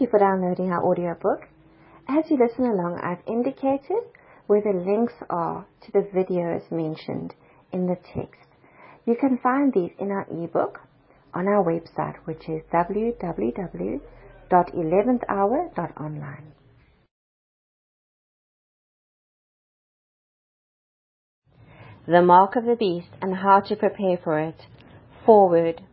Thank you for downloading our audiobook. As you listen along, I've indicated where the links are to the videos mentioned in the text. You can find these in our ebook on our website, which is www.11thhour.online. The Mark of the Beast and How to Prepare for It. Forward.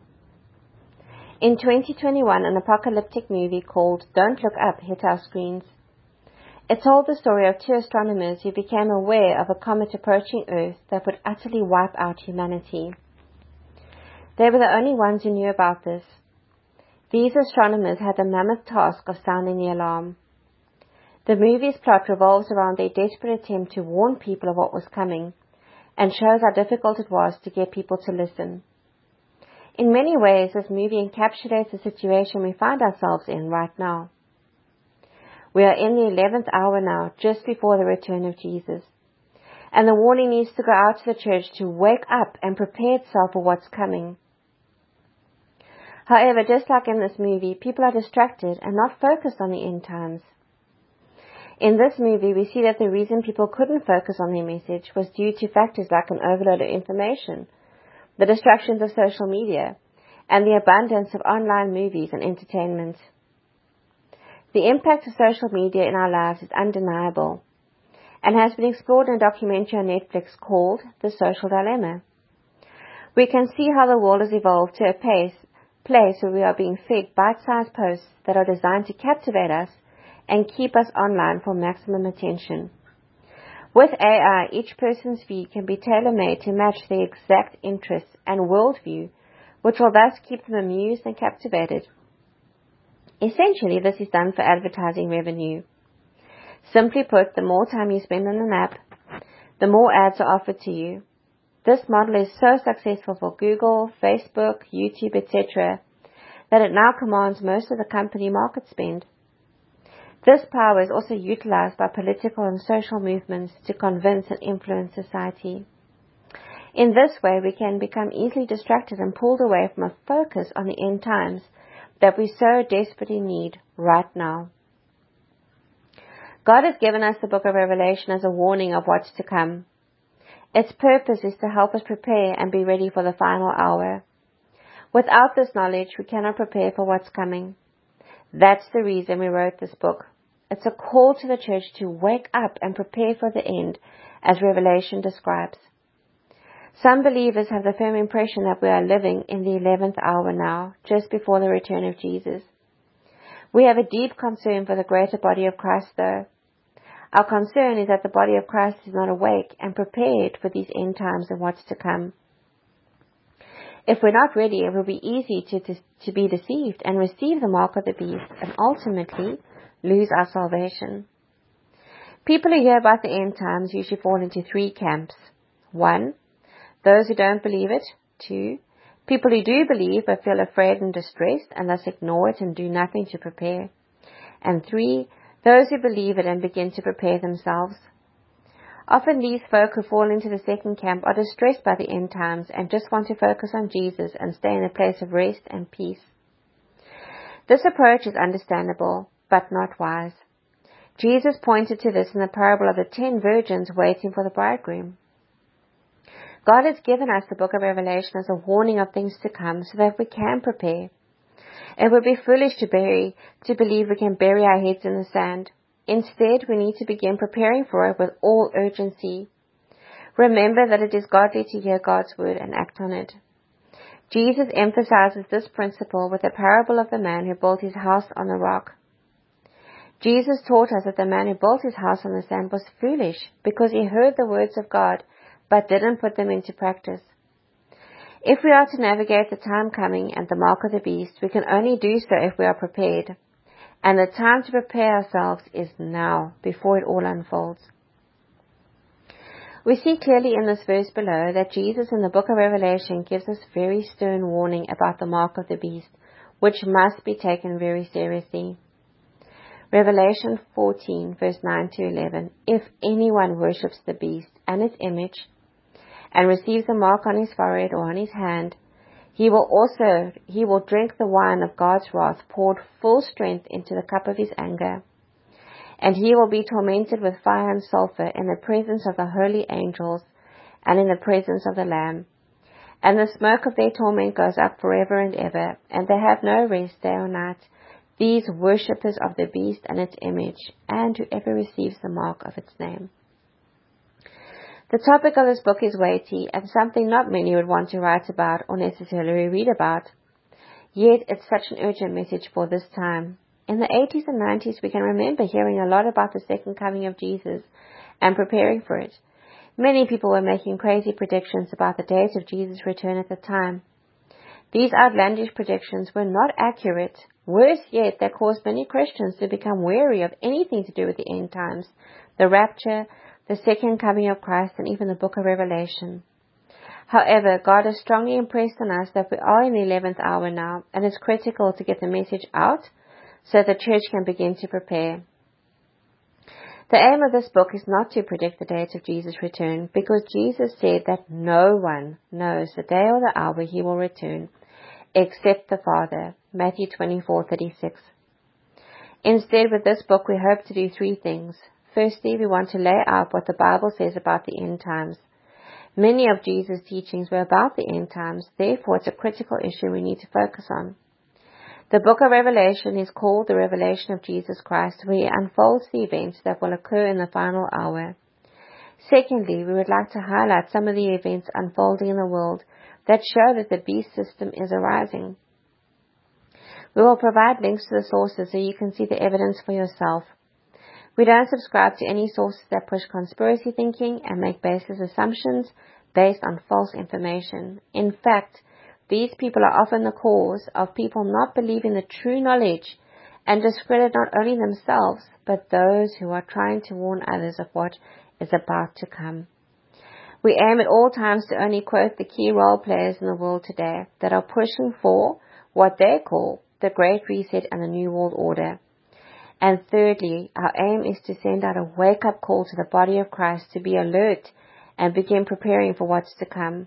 In 2021, an apocalyptic movie called Don't Look Up hit our screens. It told the story of two astronomers who became aware of a comet approaching Earth that would utterly wipe out humanity. They were the only ones who knew about this. These astronomers had the mammoth task of sounding the alarm. The movie's plot revolves around their desperate attempt to warn people of what was coming, and shows how difficult it was to get people to listen. In many ways, this movie encapsulates the situation we find ourselves in right now. We are in the 11th hour now, just before the return of Jesus. And the warning needs to go out to the church to wake up and prepare itself for what's coming. However, just like in this movie, people are distracted and not focused on the end times. In this movie, we see that the reason people couldn't focus on their message was due to factors like an overload of information, the distractions of social media, and the abundance of online movies and entertainment. The impact of social media in our lives is undeniable and has been explored in a documentary on Netflix called The Social Dilemma. We can see how the world has evolved to a place where we are being fed bite-sized posts that are designed to captivate us and keep us online for maximum attention. With AI, each person's feed can be tailor-made to match their exact interests and worldview, which will thus keep them amused and captivated. Essentially, this is done for advertising revenue. Simply put, the more time you spend on an app, the more ads are offered to you. This model is so successful for Google, Facebook, YouTube, etc., that it now commands most of the company market spend. This power is also utilized by political and social movements to convince and influence society. In this way, we can become easily distracted and pulled away from a focus on the end times that we so desperately need right now. God has given us the book of Revelation as a warning of what's to come. Its purpose is to help us prepare and be ready for the final hour. Without this knowledge, we cannot prepare for what's coming. That's the reason we wrote this book. It's a call to the church to wake up and prepare for the end, as Revelation describes. Some believers have the firm impression that we are living in the 11th hour now, just before the return of Jesus. We have a deep concern for the greater body of Christ, though. Our concern is that the body of Christ is not awake and prepared for these end times and what's to come. If we're not ready, it will be easy to be deceived and receive the mark of the beast and ultimately lose our salvation. People who hear about the end times usually fall into three camps. 1, those who don't believe it. 2, people who do believe but feel afraid and distressed and thus ignore it and do nothing to prepare. And 3, those who believe it and begin to prepare themselves. Often these folk who fall into the second camp are distressed by the end times and just want to focus on Jesus and stay in a place of rest and peace. This approach is understandable, but not wise. Jesus pointed to this in the parable of the 10 virgins waiting for the bridegroom. God has given us the book of Revelation as a warning of things to come so that we can prepare. It would be foolish to believe we can bury our heads in the sand. Instead, we need to begin preparing for it with all urgency. Remember that it is godly to hear God's word and act on it. Jesus emphasizes this principle with the parable of the man who built his house on a rock. Jesus taught us that the man who built his house on the sand was foolish because he heard the words of God but didn't put them into practice. If we are to navigate the time coming and the mark of the beast, we can only do so if we are prepared. And the time to prepare ourselves is now, before it all unfolds. We see clearly in this verse below that Jesus in the book of Revelation gives us very stern warning about the mark of the beast, which must be taken very seriously. Revelation 14, verse 9 to 11. If anyone worships the beast and its image, and receives a mark on his forehead or on his hand, He will drink the wine of God's wrath, poured full strength into the cup of his anger. And he will be tormented with fire and sulfur in the presence of the holy angels and in the presence of the Lamb. And the smoke of their torment goes up forever and ever, and they have no rest day or night, these worshippers of the beast and its image, and whoever receives the mark of its name. The topic of this book is weighty and something not many would want to write about or necessarily read about. Yet it's such an urgent message for this time. In the 80s and 90s, we can remember hearing a lot about the second coming of Jesus and preparing for it. Many people were making crazy predictions about the date of Jesus' return at the time. These outlandish predictions were not accurate. Worse yet, they caused many Christians to become wary of anything to do with the end times, the rapture, the second coming of Christ, and even the book of Revelation. However, God has strongly impressed on us that we are in the 11th hour now, and it's critical to get the message out so the church can begin to prepare. The aim of this book is not to predict the date of Jesus' return, because Jesus said that no one knows the day or the hour he will return, except the Father. Matthew 24:36. Instead, with this book, we hope to do three things. Firstly, we want to lay out what the Bible says about the end times. Many of Jesus' teachings were about the end times, therefore it's a critical issue we need to focus on. The book of Revelation is called the Revelation of Jesus Christ, where he unfolds the events that will occur in the final hour. Secondly, we would like to highlight some of the events unfolding in the world that show that the beast system is arising. We will provide links to the sources so you can see the evidence for yourself. We don't subscribe to any sources that push conspiracy thinking and make baseless assumptions based on false information. In fact, these people are often the cause of people not believing the true knowledge and discredit not only themselves, but those who are trying to warn others of what is about to come. We aim at all times to only quote the key role players in the world today that are pushing for what they call the Great Reset and the New World Order. And thirdly, our aim is to send out a wake-up call to the body of Christ to be alert and begin preparing for what's to come.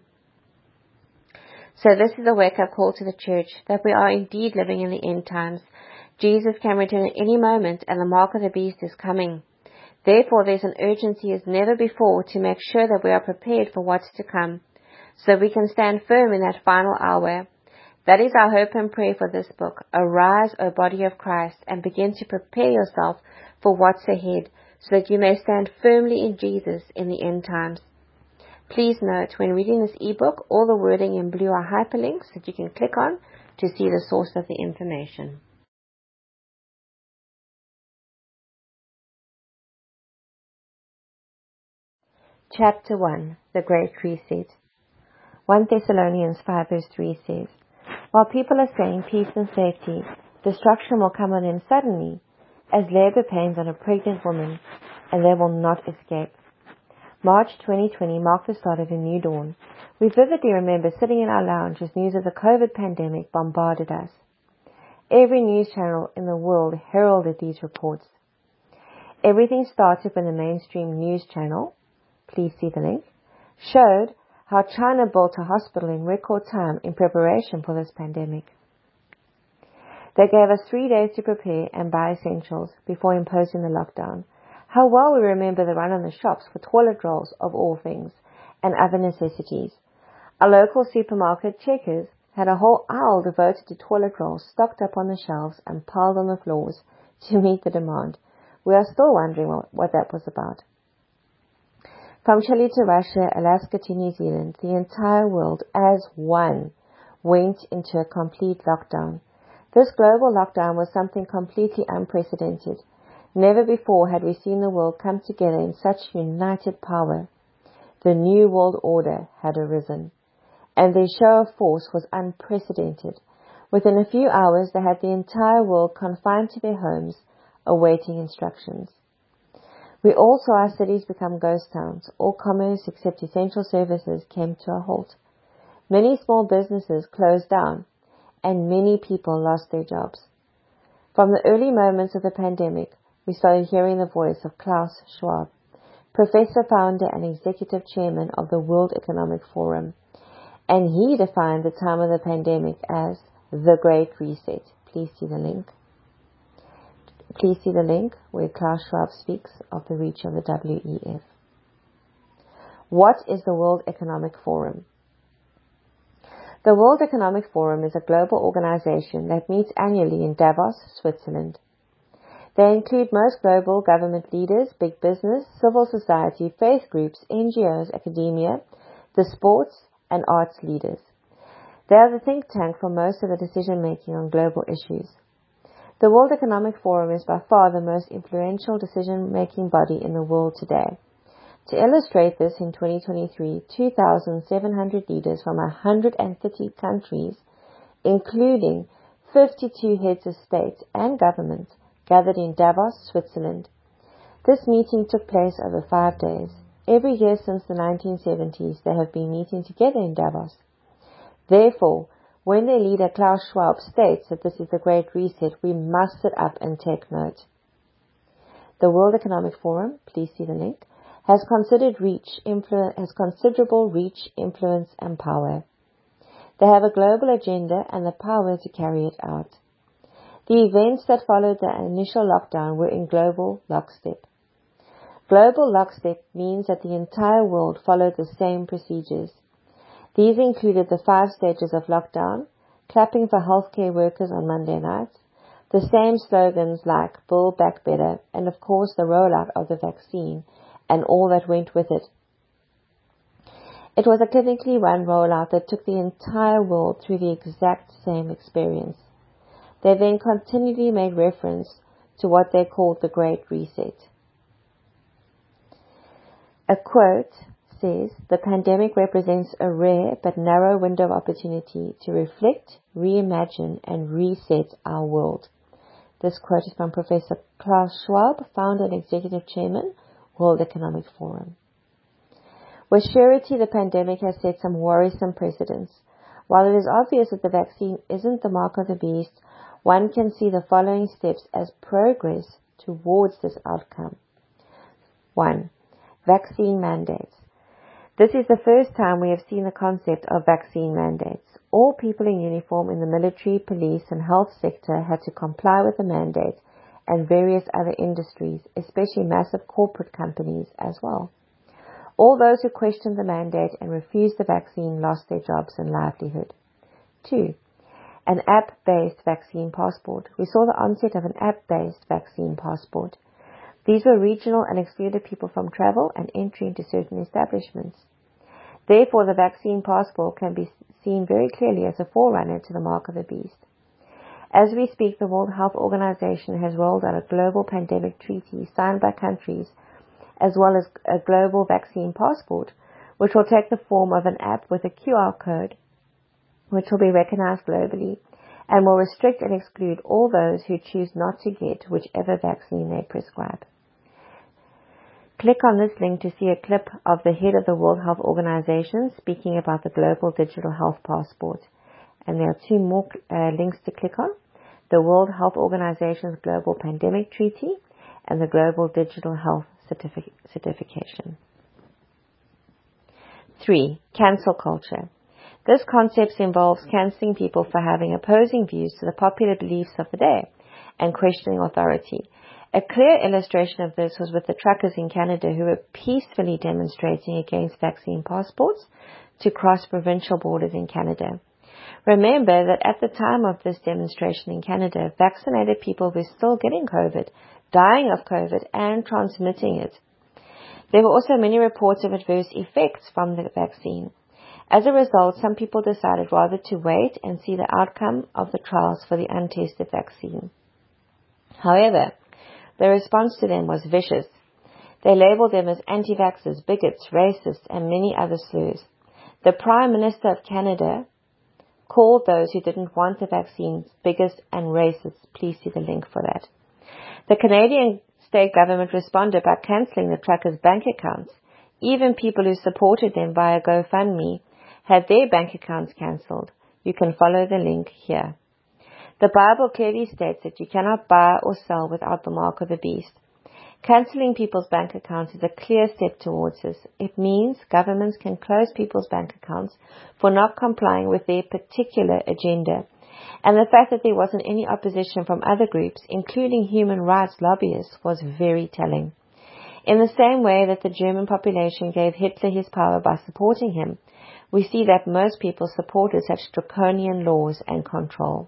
So this is a wake-up call to the church that we are indeed living in the end times. Jesus can return at any moment and the mark of the beast is coming. Therefore, there's an urgency as never before to make sure that we are prepared for what's to come, so we can stand firm in that final hour. That is our hope and prayer for this book. Arise, O body of Christ, and begin to prepare yourself for what's ahead, so that you may stand firmly in Jesus in the end times. Please note, when reading this ebook, all the wording in blue are hyperlinks that you can click on to see the source of the information. Chapter 1. The Great Reset. 1 Thessalonians 5 verse 3 says, While people are saying peace and safety, destruction will come on them suddenly, as labor pains on a pregnant woman, and they will not escape. March 2020 marked the start of a new dawn. We vividly remember sitting in our lounge as news of the COVID pandemic bombarded us. Every news channel in the world heralded these reports. Everything started when the mainstream news channel, please see the link, showed how China built a hospital in record time in preparation for this pandemic. They gave us 3 days to prepare and buy essentials before imposing the lockdown. How well we remember the run on the shops for toilet rolls of all things and other necessities. Our local supermarket, Checkers, had a whole aisle devoted to toilet rolls stocked up on the shelves and piled on the floors to meet the demand. We are still wondering what that was about. From Chile to Russia, Alaska to New Zealand, the entire world as one went into a complete lockdown. This global lockdown was something completely unprecedented. Never before had we seen the world come together in such united power. The New World Order had arisen, and their show of force was unprecedented. Within a few hours, they had the entire world confined to their homes, awaiting instructions. We all saw our cities become ghost towns. All commerce except essential services came to a halt. Many small businesses closed down, and many people lost their jobs. From the early moments of the pandemic, we started hearing the voice of Klaus Schwab, professor, founder, and executive chairman of the World Economic Forum, and he defined the time of the pandemic as the Great Reset. Please see the link. Please see the link where Klaus Schwab speaks of the reach of the WEF. What is the World Economic Forum? The World Economic Forum is a global organization that meets annually in Davos, Switzerland. They include most global government leaders, big business, civil society, faith groups, NGOs, academia, the sports and arts leaders. They are the think tank for most of the decision-making on global issues. The World Economic Forum is by far the most influential decision-making body in the world today. To illustrate this, in 2023, 2,700 leaders from 130 countries, including 52 heads of state and government, gathered in Davos, Switzerland. This meeting took place over 5 days. Every year since the 1970s, they have been meeting together in Davos. Therefore, when their leader Klaus Schwab states that this is the Great Reset, we must sit up and take note. The World Economic Forum, please see the link, has considerable reach, influence and power. They have a global agenda and the power to carry it out. The events that followed the initial lockdown were in global lockstep. Global lockstep means that the entire world followed the same procedures. These included the 5 stages of lockdown, clapping for healthcare workers on Monday nights, the same slogans like Build Back Better, and of course the rollout of the vaccine and all that went with it. It was a clinically run rollout that took the entire world through the exact same experience. They then continually made reference to what they called the Great Reset. A quote says, "The pandemic represents a rare but narrow window of opportunity to reflect, reimagine and reset our world." This quote is from Professor Klaus Schwab, founder and executive chairman, World Economic Forum. With surety, the pandemic has set some worrisome precedents. While it is obvious that the vaccine isn't the mark of the beast, one can see the following steps as progress towards this outcome. 1. Vaccine mandates. This is the first time we have seen the concept of vaccine mandates. All people in uniform in the military, police and health sector had to comply with the mandate, and various other industries, especially massive corporate companies as well. All those who questioned the mandate and refused the vaccine lost their jobs and livelihood. 2. An app-based vaccine passport. We saw the onset of an app-based vaccine passport. These were regional and excluded people from travel and entry into certain establishments. Therefore, the vaccine passport can be seen very clearly as a forerunner to the mark of the beast. As we speak, the World Health Organization has rolled out a global pandemic treaty signed by countries, as well as a global vaccine passport, which will take the form of an app with a QR code, which will be recognized globally, and will restrict and exclude all those who choose not to get whichever vaccine they prescribe. Click on this link to see a clip of the head of the World Health Organization speaking about the Global Digital Health Passport. And there are 2 more links to click on: the World Health Organization's Global Pandemic Treaty and the Global Digital Health Certification. 3. Cancel culture. This concept involves cancelling people for having opposing views to the popular beliefs of the day and questioning authority. A clear illustration of this was with the truckers in Canada who were peacefully demonstrating against vaccine passports to cross provincial borders in Canada. Remember that at the time of this demonstration in Canada, vaccinated people were still getting COVID, dying of COVID, and transmitting it. There were also many reports of adverse effects from the vaccine. As a result, some people decided rather to wait and see the outcome of the trials for the untested vaccine. However, the response to them was vicious. They labeled them as anti-vaxxers, bigots, racists, and many other slurs. The Prime Minister of Canada called those who didn't want the vaccines bigots and racists. Please see the link for that. The Canadian state government responded by cancelling the truckers' bank accounts. Even people who supported them via GoFundMe had their bank accounts cancelled. You can follow the link here. The Bible clearly states that you cannot buy or sell without the mark of the beast. Cancelling people's bank accounts is a clear step towards this. It means governments can close people's bank accounts for not complying with their particular agenda. And the fact that there wasn't any opposition from other groups, including human rights lobbyists, was very telling. In the same way that the German population gave Hitler his power by supporting him, we see that most people supported such draconian laws and control.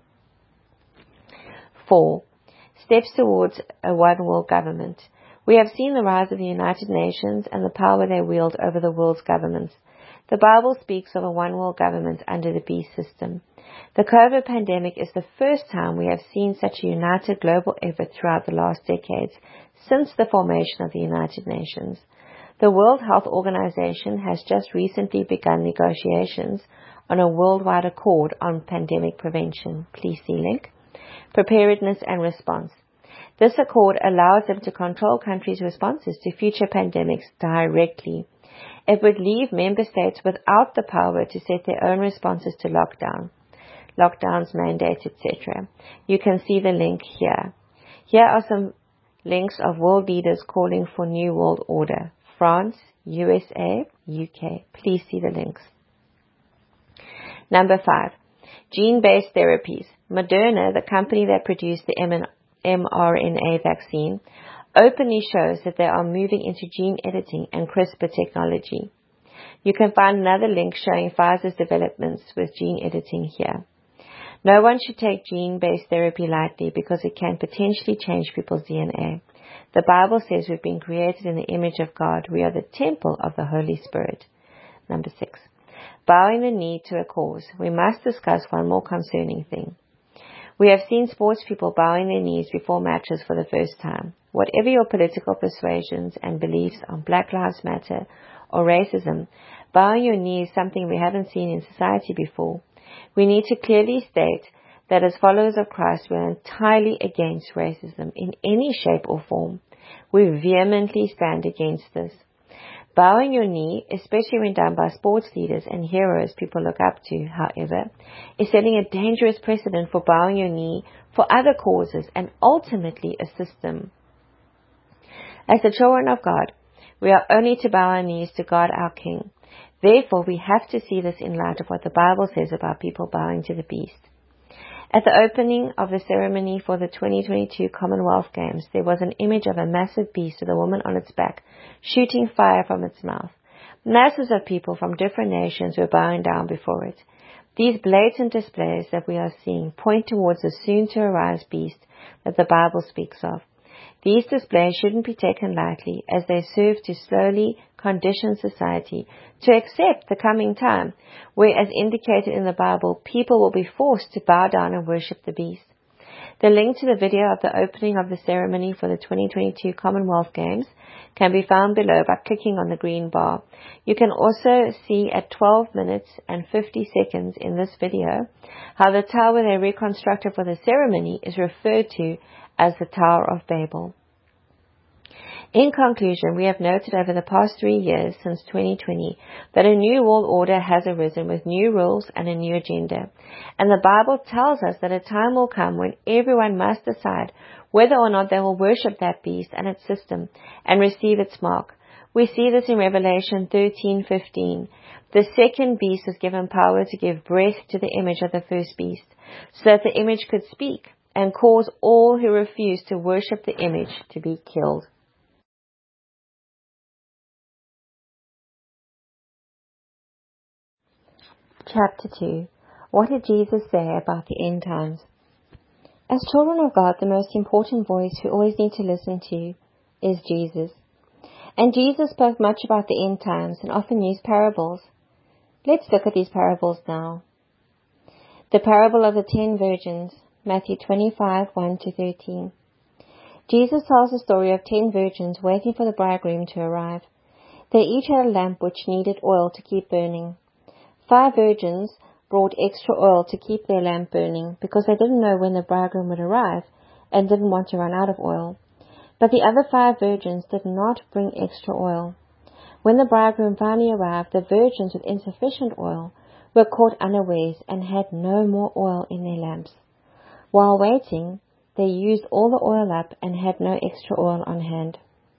4. Steps towards a one-world government. We have seen the rise of the United Nations and the power they wield over the world's governments. The Bible speaks of a one-world government under the beast system. The COVID pandemic is the first time we have seen such a united global effort throughout the last decades, since the formation of the United Nations. The World Health Organization has just recently begun negotiations on a worldwide accord on pandemic prevention. Please see link. Preparedness and response. This accord allows them to control countries' responses to future pandemics directly. It would leave member states without the power to set their own responses to lockdowns, mandates, etc. You can see the link here. Here are some links of world leaders calling for new world order. France, USA, UK. Please see the links. Number 5. Gene-based therapies. Moderna, the company that produced the mRNA vaccine, openly shows that they are moving into gene editing and CRISPR technology. You can find another link showing Pfizer's developments with gene editing here. No one should take gene-based therapy lightly because it can potentially change people's DNA. The Bible says we've been created in the image of God. We are the temple of the Holy Spirit. Number 6. Bowing the knee to a cause. We must discuss one more concerning thing. We have seen sports people bowing their knees before matches for the first time. Whatever your political persuasions and beliefs on Black Lives Matter or racism, bowing your knee is something we haven't seen in society before. We need to clearly state that as followers of Christ, we are entirely against racism in any shape or form. We vehemently stand against this. Bowing your knee, especially when done by sports leaders and heroes people look up to, however, is setting a dangerous precedent for bowing your knee for other causes and ultimately a system. As the children of God, we are only to bow our knees to God our King. Therefore, we have to see this in light of what the Bible says about people bowing to the beast. At the opening of the ceremony for the 2022 Commonwealth Games, there was an image of a massive beast with a woman on its back, shooting fire from its mouth. Masses of people from different nations were bowing down before it. These blatant displays that we are seeing point towards the soon-to-arise beast that the Bible speaks of. These displays shouldn't be taken lightly, as they serve to slowly condition society to accept the coming time, where, as indicated in the Bible, people will be forced to bow down and worship the beast. The link to the video of the opening of the ceremony for the 2022 Commonwealth Games can be found below by clicking on the green bar. You can also see at 12 minutes and 50 seconds in this video how the tower they reconstructed for the ceremony is referred to as the Tower of Babel. In conclusion, we have noted over the past 3 years since 2020 that a new world order has arisen with new rules and a new agenda. And the Bible tells us that a time will come when everyone must decide whether or not they will worship that beast and its system and receive its mark. We see this in Revelation 13:15. The second beast was given power to give breath to the image of the first beast, so that the image could speak and cause all who refuse to worship the image to be killed. Chapter 2. What did Jesus say about the end times? As children of God, the most important voice we always need to listen to is Jesus. And Jesus spoke much about the end times and often used parables. Let's look at these parables now. The parable of the 10 virgins, Matthew 25:1-13. Jesus tells the story of 10 virgins waiting for the bridegroom to arrive. They each had a lamp which needed oil to keep burning. 5 virgins brought extra oil to keep their lamp burning because they didn't know when the bridegroom would arrive and didn't want to run out of oil. But the other 5 virgins did not bring extra oil. When the bridegroom finally arrived, the virgins with insufficient oil were caught unawares and had no more oil in their lamps. While waiting, they used all the oil up and had no extra oil on hand.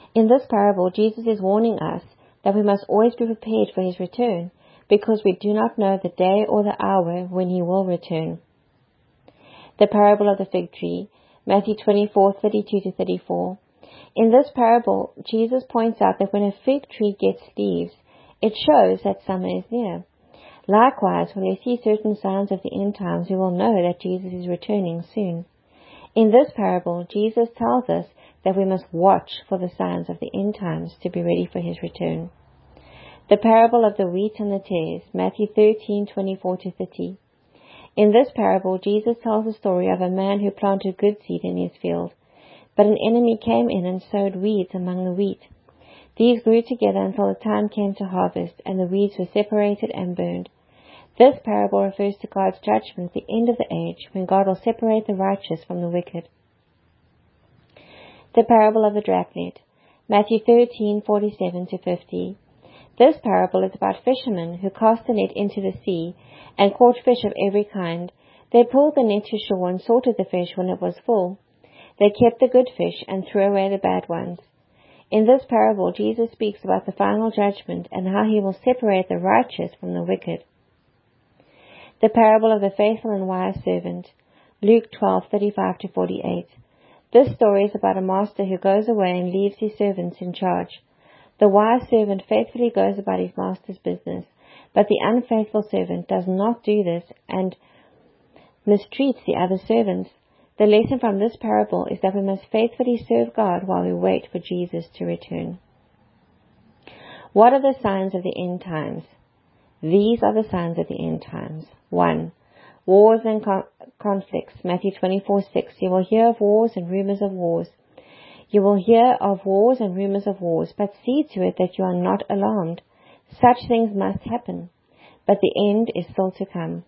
In this parable, Jesus is warning us that we must always be prepared for his return, because we do not know the day or the hour when he will return. The parable of the fig tree, Matthew 24:32-34. In this parable, Jesus points out that when a fig tree gets leaves, it shows that summer is near. Likewise, when we see certain signs of the end times, we will know that Jesus is returning soon. In this parable, Jesus tells us that we must watch for the signs of the end times to be ready for his return. The parable of the wheat and the tares, Matthew 13:24-30. In this parable, Jesus tells the story of a man who planted good seed in his field, but an enemy came in and sowed weeds among the wheat. These grew together until the time came to harvest, and the weeds were separated and burned. This parable refers to God's judgment at the end of the age, when God will separate the righteous from the wicked. The parable of the dragnet, Matthew 13:47-50. This parable is about fishermen who cast a net into the sea and caught fish of every kind. They pulled the net to shore and sorted the fish when it was full. They kept the good fish and threw away the bad ones. In this parable, Jesus speaks about the final judgment and how he will separate the righteous from the wicked. The parable of the faithful and wise servant, Luke 12:35-48. This story is about a master who goes away and leaves his servants in charge. The wise servant faithfully goes about his master's business, but the unfaithful servant does not do this and mistreats the other servants. The lesson from this parable is that we must faithfully serve God while we wait for Jesus to return. What are the signs of the end times? These are the signs of the end times. 1. Wars and conflicts. Matthew 24:6. You will hear of wars and rumors of wars. You will hear of wars and rumors of wars, but see to it that you are not alarmed. Such things must happen, but the end is still to come.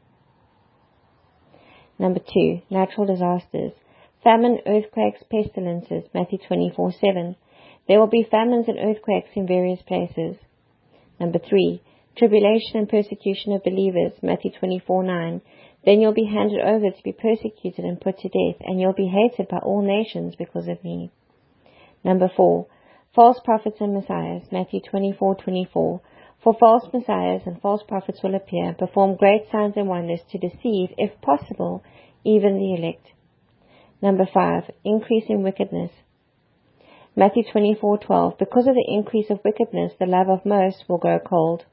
Number 2. Natural disasters. Famine, earthquakes, pestilences. Matthew 24:7. There will be famines and earthquakes in various places. Number 3. Tribulation and persecution of believers. Matthew 24:9. Then you'll be handed over to be persecuted and put to death, and you'll be hated by all nations because of me. Number 4. False prophets and messiahs. Matthew 24:24. For false messiahs and false prophets will appear and perform great signs and wonders to deceive, if possible, even the elect. Number 5. Increase in wickedness. Matthew 24:12. Because of the increase of wickedness, the love of most will grow cold.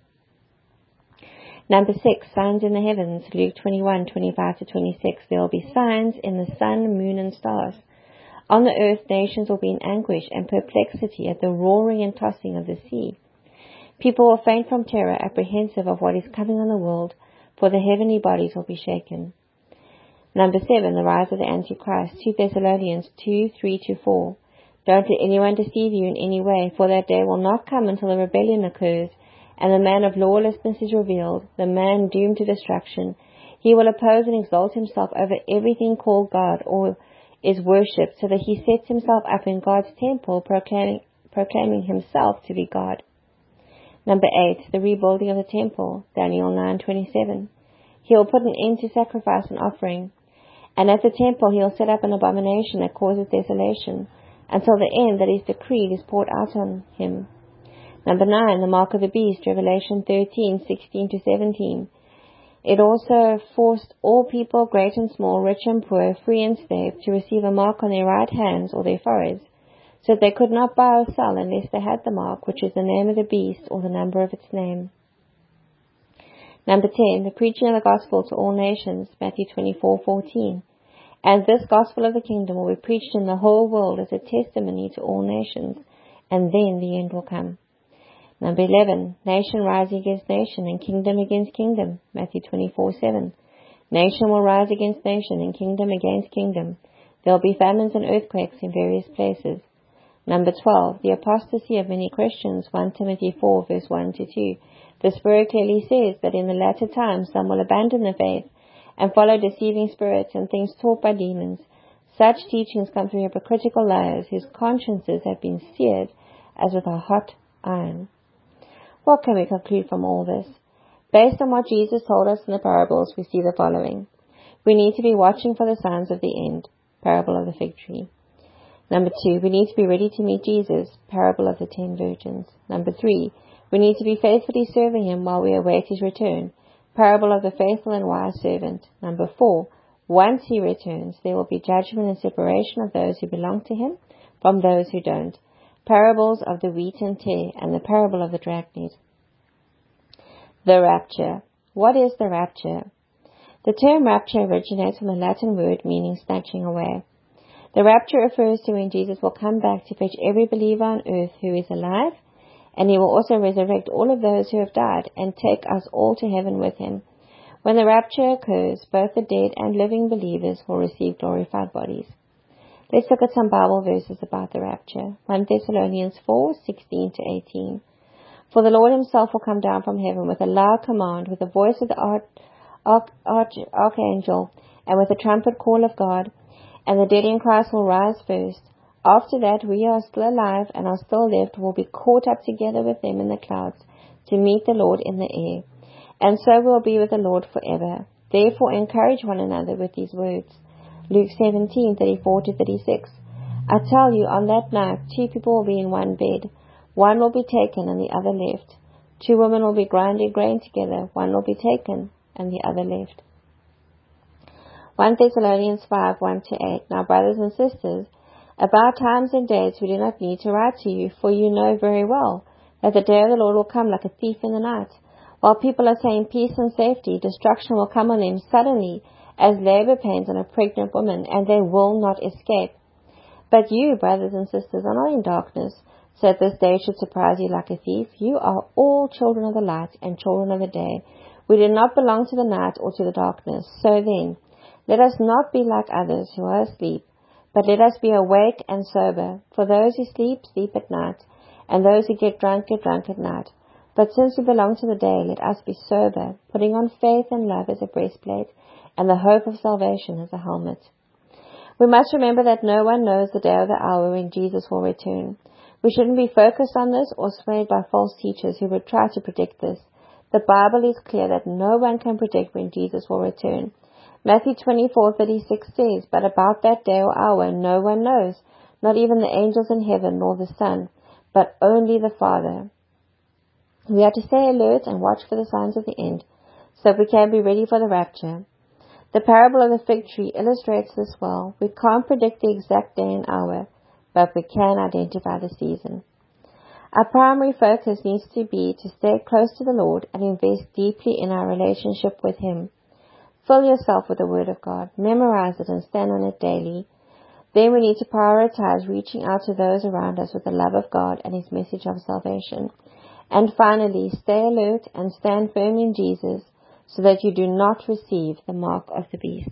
Number 6. Signs in the heavens. Luke 21:25-26. There will be signs in the sun, moon, and stars. On the earth, nations will be in anguish and perplexity at the roaring and tossing of the sea. People will faint from terror, apprehensive of what is coming on the world, for the heavenly bodies will be shaken. Number 7. The rise of the Antichrist. 2 Thessalonians 2:3-4. Don't let anyone deceive you in any way, for that day will not come until a rebellion occurs, and the man of lawlessness is revealed, the man doomed to destruction. He will oppose and exalt himself over everything called God or is worshipped, so that he sets himself up in God's temple, proclaiming himself to be God. Number 8. The rebuilding of the temple. Daniel 9:27. He will put an end to sacrifice and offering, and at the temple he will set up an abomination that causes desolation, until the end that is decreed is poured out on him. Number 9. The mark of the beast. Revelation 13:16-17. It also forced all people, great and small, rich and poor, free and slave, to receive a mark on their right hands or their foreheads, so that they could not buy or sell unless they had the mark, which is the name of the beast or the number of its name. Number 10. The preaching of the gospel to all nations. Matthew 24:14. And this gospel of the kingdom will be preached in the whole world as a testimony to all nations, and then the end will come. Number 11. Nation rising against nation and kingdom against kingdom. Matthew 24:7. Nation will rise against nation and kingdom against kingdom. There will be famines and earthquakes in various places. Number 12. The apostasy of many Christians. 1 Timothy 4:1-2. The Spirit clearly says that in the latter times some will abandon the faith and follow deceiving spirits and things taught by demons. Such teachings come from hypocritical liars whose consciences have been seared as with a hot iron. What can we conclude from all this? Based on what Jesus told us in the parables, we see the following. We need to be watching for the signs of the end. Parable of the fig tree. Number 2, we need to be ready to meet Jesus, parable of the 10 virgins. Number 3, we need to be faithfully serving him while we await his return, parable of the faithful and wise servant. Number 4, once he returns, there will be judgment and separation of those who belong to him from those who don't, parables of the wheat and tare, and the parable of the dragnet. The rapture. What is the rapture? The term rapture originates from the Latin word meaning snatching away. The rapture refers to when Jesus will come back to fetch every believer on earth who is alive, and he will also resurrect all of those who have died and take us all to heaven with him. When the rapture occurs, both the dead and living believers will receive glorified bodies. Let's look at some Bible verses about the rapture. 1 Thessalonians 4:16-18. For the Lord himself will come down from heaven with a loud command, with the voice of the archangel, and with the trumpet call of God, and the dead in Christ will rise first. After that, we are still alive and are still left will be caught up together with them in the clouds to meet the Lord in the air, and so will be with the Lord forever. Therefore encourage one another with these words. Luke 17:34-36. I tell you, on that night 2 people will be in one bed. One will be taken and the other left. 2 women will be grinding grain together. One will be taken and the other left. 1 Thessalonians 5:1-8. Now, brothers and sisters, about times and dates we do not need to write to you, for you know very well that the day of the Lord will come like a thief in the night. While people are saying peace and safety, destruction will come on them suddenly as labor pains on a pregnant woman, and they will not escape. But you, brothers and sisters, are not in darkness, so that this day should surprise you like a thief. You are all children of the light and children of the day. We do not belong to the night or to the darkness. So then, let us not be like others who are asleep, but let us be awake and sober. For those who sleep, sleep at night, and those who get drunk at night. But since we belong to the day, let us be sober, putting on faith and love as a breastplate, and the hope of salvation as a helmet. We must remember that no one knows the day or the hour when Jesus will return. We shouldn't be focused on this or swayed by false teachers who would try to predict this. The Bible is clear that no one can predict when Jesus will return. Matthew 24:36 says, But about that day or hour no one knows, not even the angels in heaven nor the Son, but only the Father. We are to stay alert and watch for the signs of the end, so we can be ready for the rapture. The parable of the fig tree illustrates this well. We can't predict the exact day and hour, but we can identify the season. Our primary focus needs to be to stay close to the Lord and invest deeply in our relationship with him. Fill yourself with the Word of God, memorize it and stand on it daily. Then we need to prioritize reaching out to those around us with the love of God and his message of salvation. And finally, stay alert and stand firm in Jesus so that you do not receive the mark of the beast.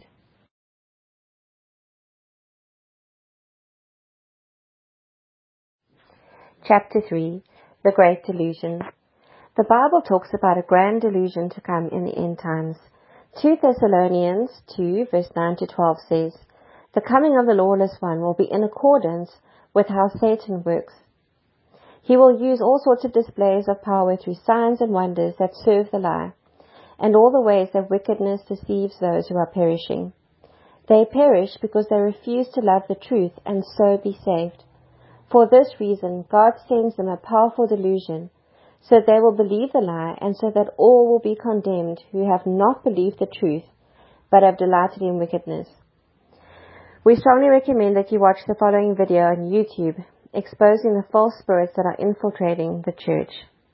Chapter 3. The Great Delusion. The Bible talks about a grand delusion to come in the end times. 2 Thessalonians 2:9-12 says, The coming of the lawless one will be in accordance with how Satan works. He will use all sorts of displays of power through signs and wonders that serve the lie, and all the ways that wickedness deceives those who are perishing. They perish because they refuse to love the truth and so be saved. For this reason, God sends them a powerful delusion, so they will believe the lie, and so that all will be condemned who have not believed the truth, but have delighted in wickedness. We strongly recommend that you watch the following video on YouTube, exposing the false spirits that are infiltrating the church.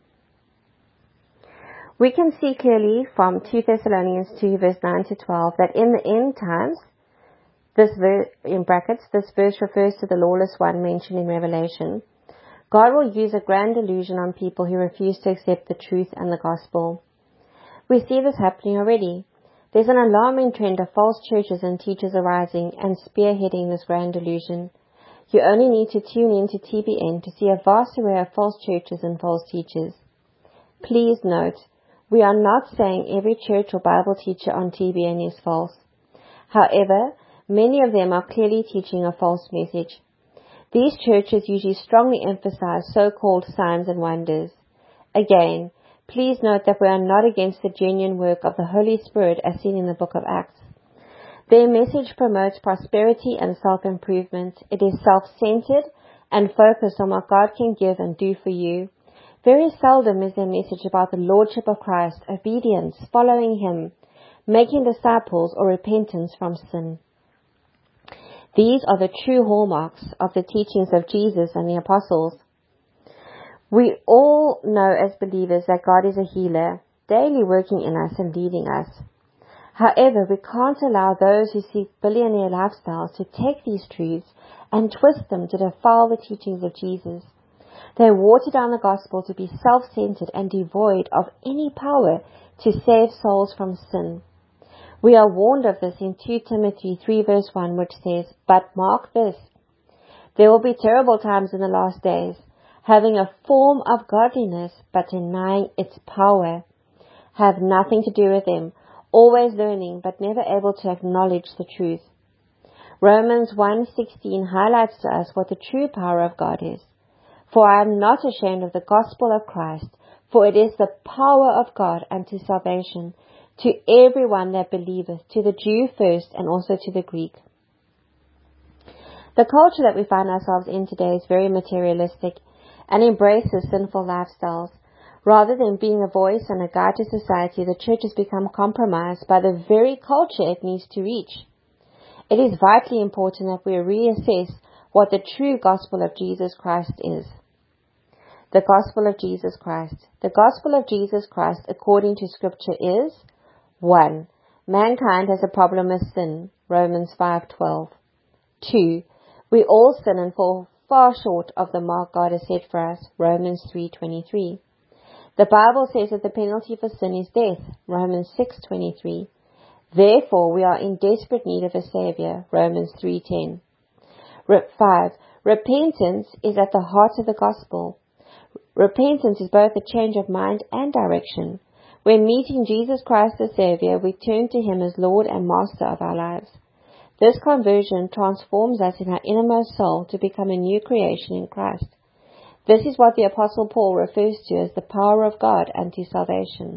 We can see clearly from 2 Thessalonians 2:9-12 that in the end times, this verse refers to the lawless one mentioned in Revelation. God will use a grand delusion on people who refuse to accept the truth and the gospel. We see this happening already. There's an alarming trend of false churches and teachers arising and spearheading this grand delusion. You only need to tune in to TBN to see a vast array of false churches and false teachers. Please note, we are not saying every church or Bible teacher on TBN is false. However, many of them are clearly teaching a false message. These churches usually strongly emphasize so-called signs and wonders. Again, please note that we are not against the genuine work of the Holy Spirit as seen in the book of Acts. Their message promotes prosperity and self-improvement. It is self-centered and focused on what God can give and do for you. Very seldom is their message about the Lordship of Christ, obedience, following Him, making disciples, or repentance from sin. These are the true hallmarks of the teachings of Jesus and the apostles. We all know as believers that God is a healer, daily working in us and leading us. However, we can't allow those who seek billionaire lifestyles to take these truths and twist them to defile the teachings of Jesus. They water down the gospel to be self-centered and devoid of any power to save souls from sin. We are warned of this in 2 Timothy 3 verse 1, which says, "But mark this, there will be terrible times in the last days, having a form of godliness, but denying its power. Have nothing to do with them, always learning, but never able to acknowledge the truth." Romans 1:16 highlights to us what the true power of God is. "For I am not ashamed of the gospel of Christ, for it is the power of God unto salvation, to everyone that believeth, to the Jew first, and also to the Greek." The culture that we find ourselves in today is very materialistic and embraces sinful lifestyles. Rather than being a voice and a guide to society, the church has become compromised by the very culture it needs to reach. It is vitally important that we reassess what the true gospel of Jesus Christ is. The gospel of Jesus Christ. The gospel of Jesus Christ, according to Scripture, is 1. Mankind has a problem with sin, Romans 5:12. 2. We all sin and fall far short of the mark God has set for us, Romans 3:23. The Bible says that the penalty for sin is death, Romans 6:23. Therefore, we are in desperate need of a Savior, Romans 3:10. 5. Repentance is at the heart of the gospel. Repentance is both a change of mind and direction. When meeting Jesus Christ as Savior, we turn to Him as Lord and Master of our lives. This conversion transforms us in our innermost soul to become a new creation in Christ. This is what the Apostle Paul refers to as the power of God unto salvation.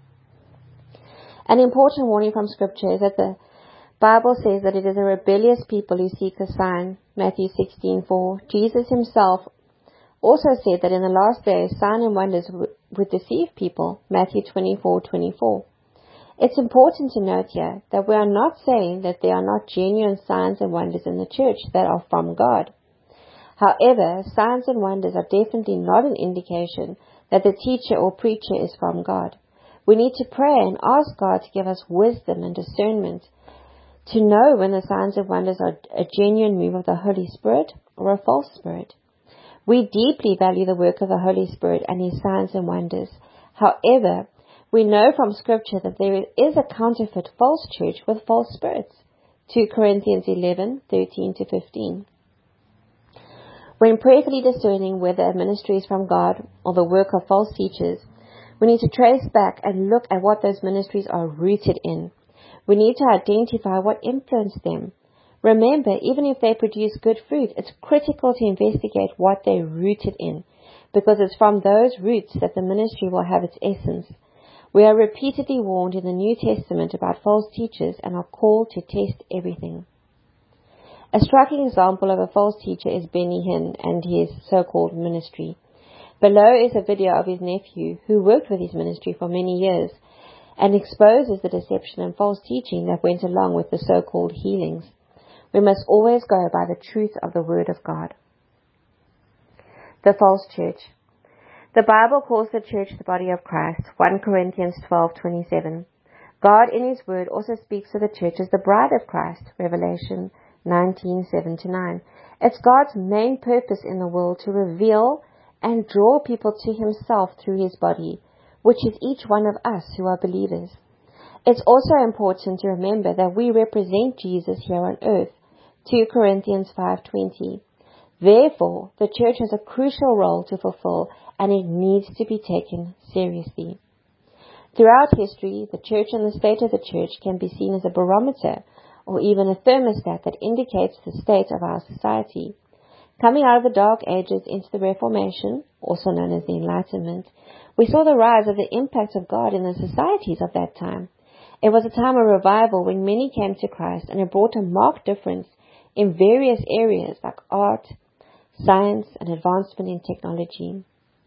An important warning from Scripture is that the Bible says that it is a rebellious people who seek a sign, Matthew 16:4. Jesus Himself also said that in the last days signs and wonders would deceive people, Matthew 24:24. It's important to note here that we are not saying that there are not genuine signs and wonders in the church that are from God. However, signs and wonders are definitely not an indication that the teacher or preacher is from God. We need to pray and ask God to give us wisdom and discernment to know when the signs and wonders are a genuine move of the Holy Spirit or a false spirit. We deeply value the work of the Holy Spirit and His signs and wonders. However, we know from Scripture that there is a counterfeit false church with false spirits. 2 Corinthians 11:13-15. When prayerfully discerning whether a ministry is from God or the work of false teachers, we need to trace back and look at what those ministries are rooted in. We need to identify what influenced them. Remember, even if they produce good fruit, it's critical to investigate what they're rooted in, because it's from those roots that the ministry will have its essence. We are repeatedly warned in the New Testament about false teachers and are called to test everything. A striking example of a false teacher is Benny Hinn and his so-called ministry. Below is a video of his nephew who worked with his ministry for many years and exposes the deception and false teaching that went along with the so-called healings. We must always go by the truth of the Word of God. The false church. The Bible calls the church the body of Christ, 1 Corinthians 12:27. God in His Word also speaks of the church as the bride of Christ, Revelation 19:7-9. It's God's main purpose in the world to reveal and draw people to Himself through His body, which is each one of us who are believers. It's also important to remember that we represent Jesus here on earth, 2 Corinthians 5:20. Therefore, the church has a crucial role to fulfill and it needs to be taken seriously. Throughout history, the church and the state of the church can be seen as a barometer or even a thermostat that indicates the state of our society. Coming out of the Dark Ages into the Reformation, also known as the Enlightenment, we saw the rise of the impact of God in the societies of that time. It was a time of revival when many came to Christ, and it brought a marked difference in various areas like art, science, and advancement in technology.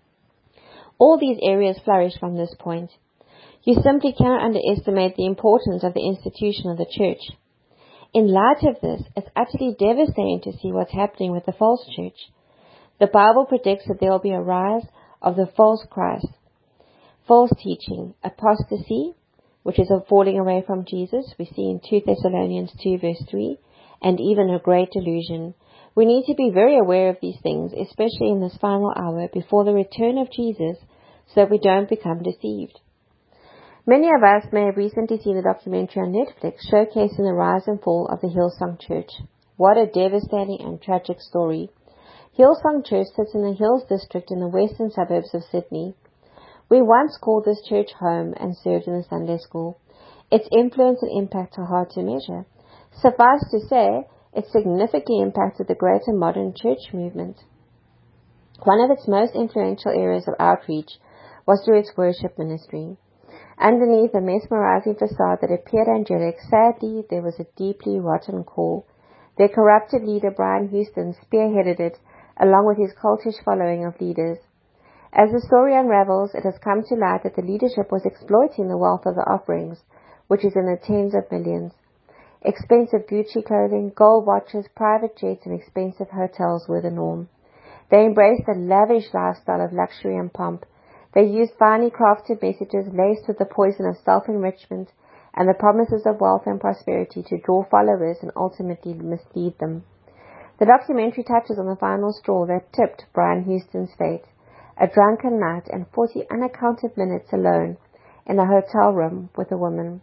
All these areas flourished from this point. You simply cannot underestimate the importance of the institution of the church. In light of this, it's utterly devastating to see what's happening with the false church. The Bible predicts that there will be a rise of the false Christ, false teaching, apostasy, which is a falling away from Jesus. We see in 2 Thessalonians 2 verse 3, and even a great delusion. We need to be very aware of these things, especially in this final hour before the return of Jesus, so that we don't become deceived. Many of us may have recently seen a documentary on Netflix showcasing the rise and fall of the Hillsong Church. What a devastating and tragic story. Hillsong Church sits in the Hills district in the western suburbs of Sydney. We once called this church home and served in the Sunday school. Its influence and impact are hard to measure. Suffice to say, it significantly impacted the greater modern church movement. One of its most influential areas of outreach was through its worship ministry. Underneath the mesmerizing facade that appeared angelic, sadly, there was a deeply rotten core. Their corrupted leader, Brian Houston, spearheaded it, along with his cultish following of leaders. As the story unravels, it has come to light that the leadership was exploiting the wealth of the offerings, which is in the tens of millions. Expensive Gucci clothing, gold watches, private jets, and expensive hotels were the norm. They embraced a lavish lifestyle of luxury and pomp. They used finely crafted messages laced with the poison of self-enrichment and the promises of wealth and prosperity to draw followers and ultimately mislead them. The documentary touches on the final straw that tipped Brian Houston's fate, a drunken night and 40 unaccounted minutes alone in a hotel room with a woman.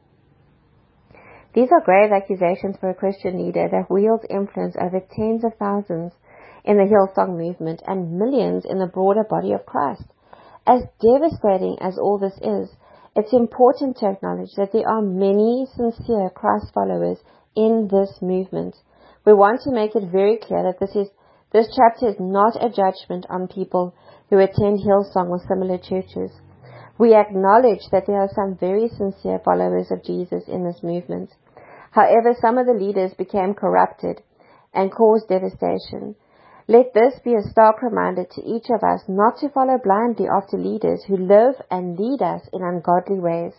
These are grave accusations for a Christian leader that wields influence over tens of thousands in the Hillsong movement and millions in the broader body of Christ. As devastating as all this is, it's important to acknowledge that there are many sincere Christ followers in this movement. We want to make it very clear that this chapter is not a judgment on people who attend Hillsong or similar churches. We acknowledge that there are some very sincere followers of Jesus in this movement. However, some of the leaders became corrupted and caused devastation. Let this be a stark reminder to each of us not to follow blindly after leaders who live and lead us in ungodly ways.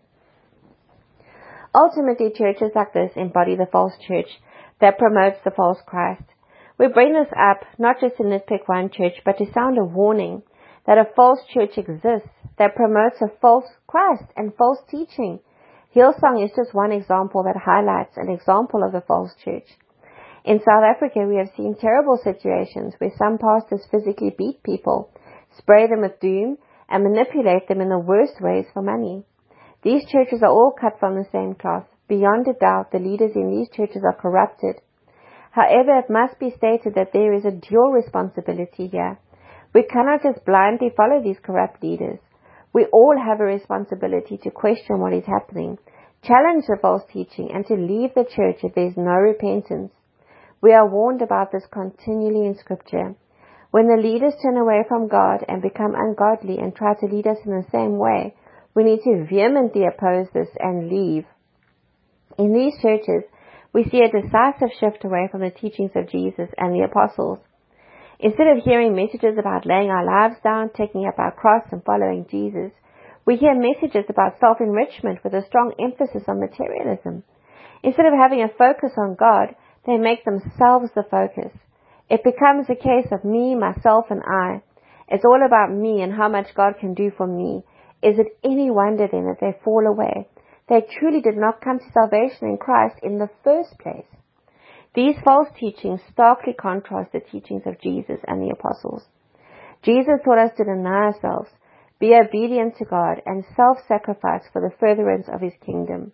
Ultimately, churches like this embody the false church that promotes the false Christ. We bring this up not just to nitpick one church, but to sound a warning that a false church exists that promotes a false Christ and false teaching. Hillsong is just one example that highlights an example of the false church. In South Africa, we have seen terrible situations where some pastors physically beat people, spray them with doom, and manipulate them in the worst ways for money. These churches are all cut from the same cloth. Beyond a doubt, the leaders in these churches are corrupted. However, it must be stated that there is a dual responsibility here. We cannot just blindly follow these corrupt leaders. We all have a responsibility to question what is happening, challenge the false teaching, and to leave the church if there is no repentance. We are warned about this continually in Scripture. When the leaders turn away from God and become ungodly and try to lead us in the same way, we need to vehemently oppose this and leave. In these churches, we see a decisive shift away from the teachings of Jesus and the apostles. Instead of hearing messages about laying our lives down, taking up our cross and following Jesus, we hear messages about self-enrichment with a strong emphasis on materialism. Instead of having a focus on God, they make themselves the focus. It becomes a case of me, myself, and I. It's all about me and how much God can do for me. Is it any wonder then that they fall away? They truly did not come to salvation in Christ in the first place. These false teachings starkly contrast the teachings of Jesus and the apostles. Jesus taught us to deny ourselves, be obedient to God, and self-sacrifice for the furtherance of His kingdom.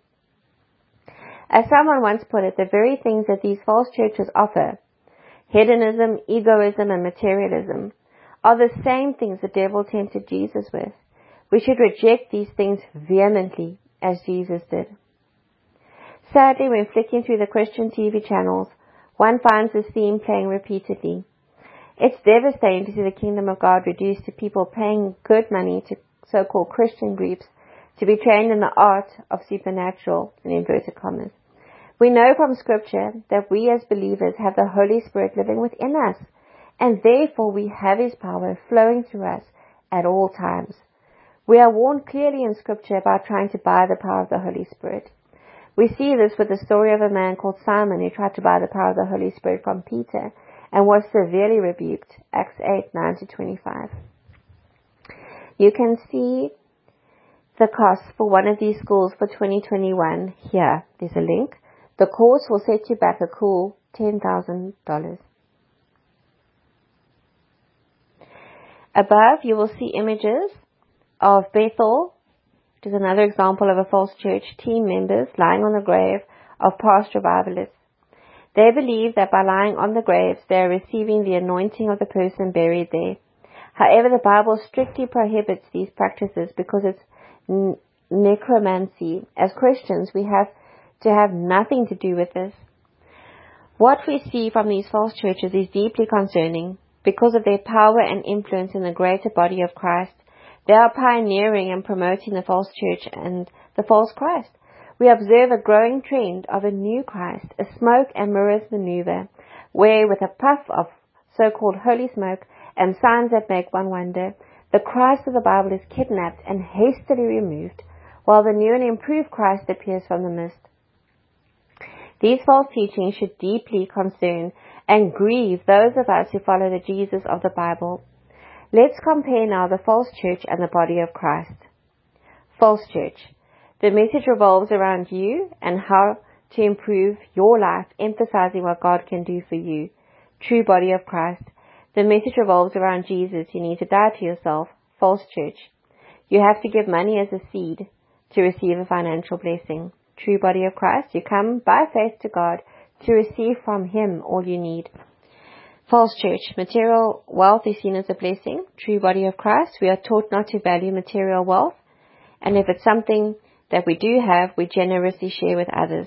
As someone once put it, the very things that these false churches offer, hedonism, egoism, and materialism, are the same things the devil tempted Jesus with. We should reject these things vehemently, as Jesus did. Sadly, when flicking through the Christian TV channels, one finds this theme playing repeatedly. It's devastating to see the kingdom of God reduced to people paying good money to so-called Christian groups to be trained in the art of supernatural, in inverted commas. We know from Scripture that we as believers have the Holy Spirit living within us, and therefore we have His power flowing through us at all times. We are warned clearly in Scripture about trying to buy the power of the Holy Spirit. We see this with the story of a man called Simon who tried to buy the power of the Holy Spirit from Peter and was severely rebuked. Acts 8:9-25. You can see the cost for one of these schools for 2021 here. There's a link. The course will set you back a cool $10,000. Above, you will see images of Bethel, which is another example of a false church, team members lying on the grave of past revivalists. They believe that by lying on the graves, they are receiving the anointing of the person buried there. However, the Bible strictly prohibits these practices because it's necromancy. As Christians, we have to have nothing to do with this. What we see from these false churches is deeply concerning. Because of their power and influence in the greater body of Christ, they are pioneering and promoting the false church and the false Christ. We observe a growing trend of a new Christ, a smoke and mirrors maneuver, where with a puff of so-called holy smoke and signs that make one wonder, the Christ of the Bible is kidnapped and hastily removed, while the new and improved Christ appears from the mist. These false teachings should deeply concern and grieve those of us who follow the Jesus of the Bible. Let's compare now the false church and the body of Christ. False church. The message revolves around you and how to improve your life, emphasizing what God can do for you. True body of Christ. The message revolves around Jesus. You need to die to yourself. False church. You have to give money as a seed to receive a financial blessing. True body of Christ. You come by faith to God to receive from Him all you need. False church. Material wealth is seen as a blessing. True body of Christ. We are taught not to value material wealth, and if it's something that we do have, we generously share with others.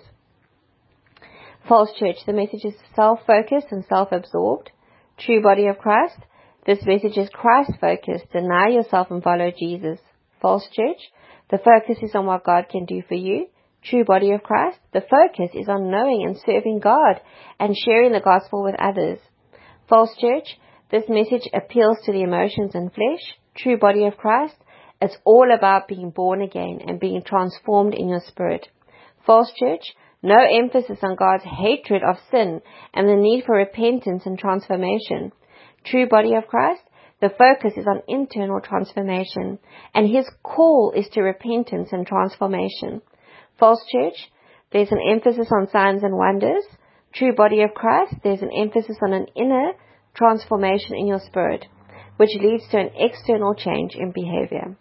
False church. The message is self-focused and self-absorbed. True body of Christ. This message is Christ-focused. Deny yourself and follow Jesus. False church. The focus is on what God can do for you. True body of Christ. The focus is on knowing and serving God and sharing the gospel with others. False church. This message appeals to the emotions and flesh. True body of Christ. It's all about being born again and being transformed in your spirit. False church. No emphasis on God's hatred of sin and the need for repentance and transformation. True body of Christ. The focus is on internal transformation, and His call is to repentance and transformation. False church, there's an emphasis on signs and wonders. True body of Christ, there's an emphasis on an inner transformation in your spirit, which leads to an external change in behavior.